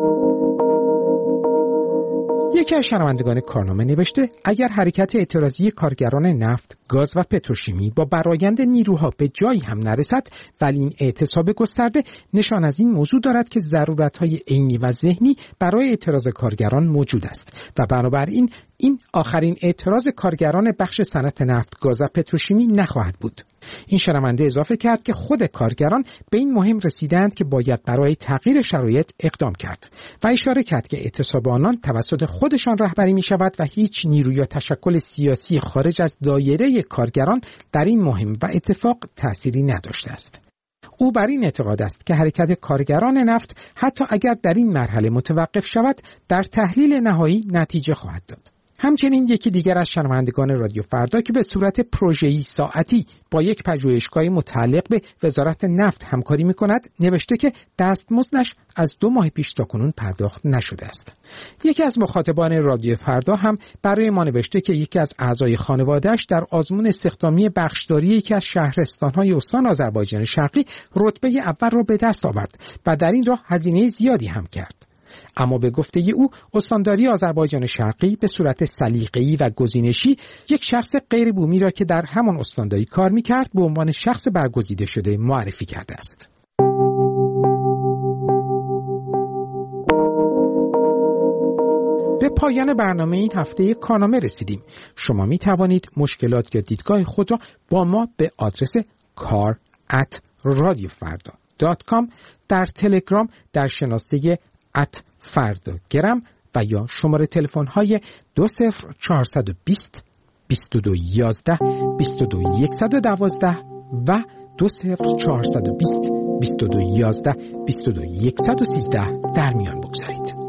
یکی از شنوندگان کارنامه نوشته اگر حرکت اعتراضی کارگران نفت، گاز و پتروشیمی با برآیند نیروها به جایی هم نرسد ولی این اعتصاب گسترده نشان از این موضوع دارد که ضرورت‌های عینی و ذهنی برای اعتراض کارگران موجود است و بنابراین این آخرین اعتراض کارگران بخش صنعت نفت، گاز و پتروشیمی نخواهد بود. این شنونده اضافه کرد که خود کارگران به این مهم رسیدند که باید برای تغییر شرایط اقدام کرد و اشاره کرد که اعتصاب آنان توسط خودشان رهبری می شود و هیچ نیروی یا تشکل سیاسی خارج از دایره کارگران در این مهم و اتفاق تأثیری نداشته است. او بر این اعتقاد است که حرکت کارگران نفت حتی اگر در این مرحله متوقف شود در تحلیل نهایی نتیجه خواهد داد. همچنین یکی دیگر از شنوندگان رادیو فردا که به صورت پروژه‌ای ساعتی با یک پژوهشگاه متعلق به وزارت نفت همکاری می‌کند نوشته که دستمزدش از دو ماه پیش تاکنون پرداخت نشده است. یکی از مخاطبان رادیو فردا هم برای ما نوشته که یکی از اعضای خانواده‌اش در آزمون استخدامی بخشداری یکی از شهرستان‌های استان آذربایجان شرقی رتبه اول را به دست آورد و در این راه هزینه زیادی هم کرد. اما به گفته او استانداری آذربایجان شرقی به صورت سلیقه‌ای و گزینشی یک شخص غیر بومی را که در همان استانداری کار می‌کرد به عنوان شخص برگزیده شده معرفی کرده است. به پایان برنامه این هفته کارنامه رسیدیم. شما می توانید مشکلات یا دیدگاه خود را با ما به آدرس کار ات رادیو فردا دات کام، در تلگرام در شناسه ات فرداگرم و یا شماره تلفن های دو صفر چهارصد و بیست بیست و دو یازده بیست و دو صد و دوازده و دو صفر چهارصد و بیست بیست و دو یازده بیست و دو صد و سیزده در میان بگذارید.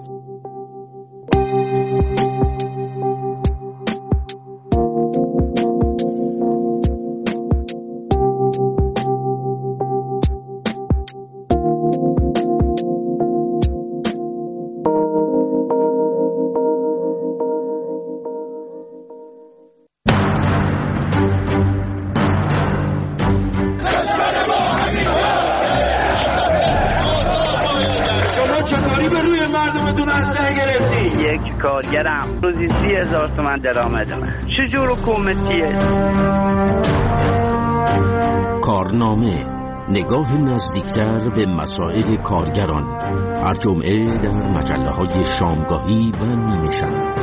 کارگرم روزی سی هزار تومن درآمد من. چجور حکومتیه؟ کارنامه، نگاه نزدیکتر به مسائل کارگران، هر جمعه در مجله های شامگاهی و نیمه شب.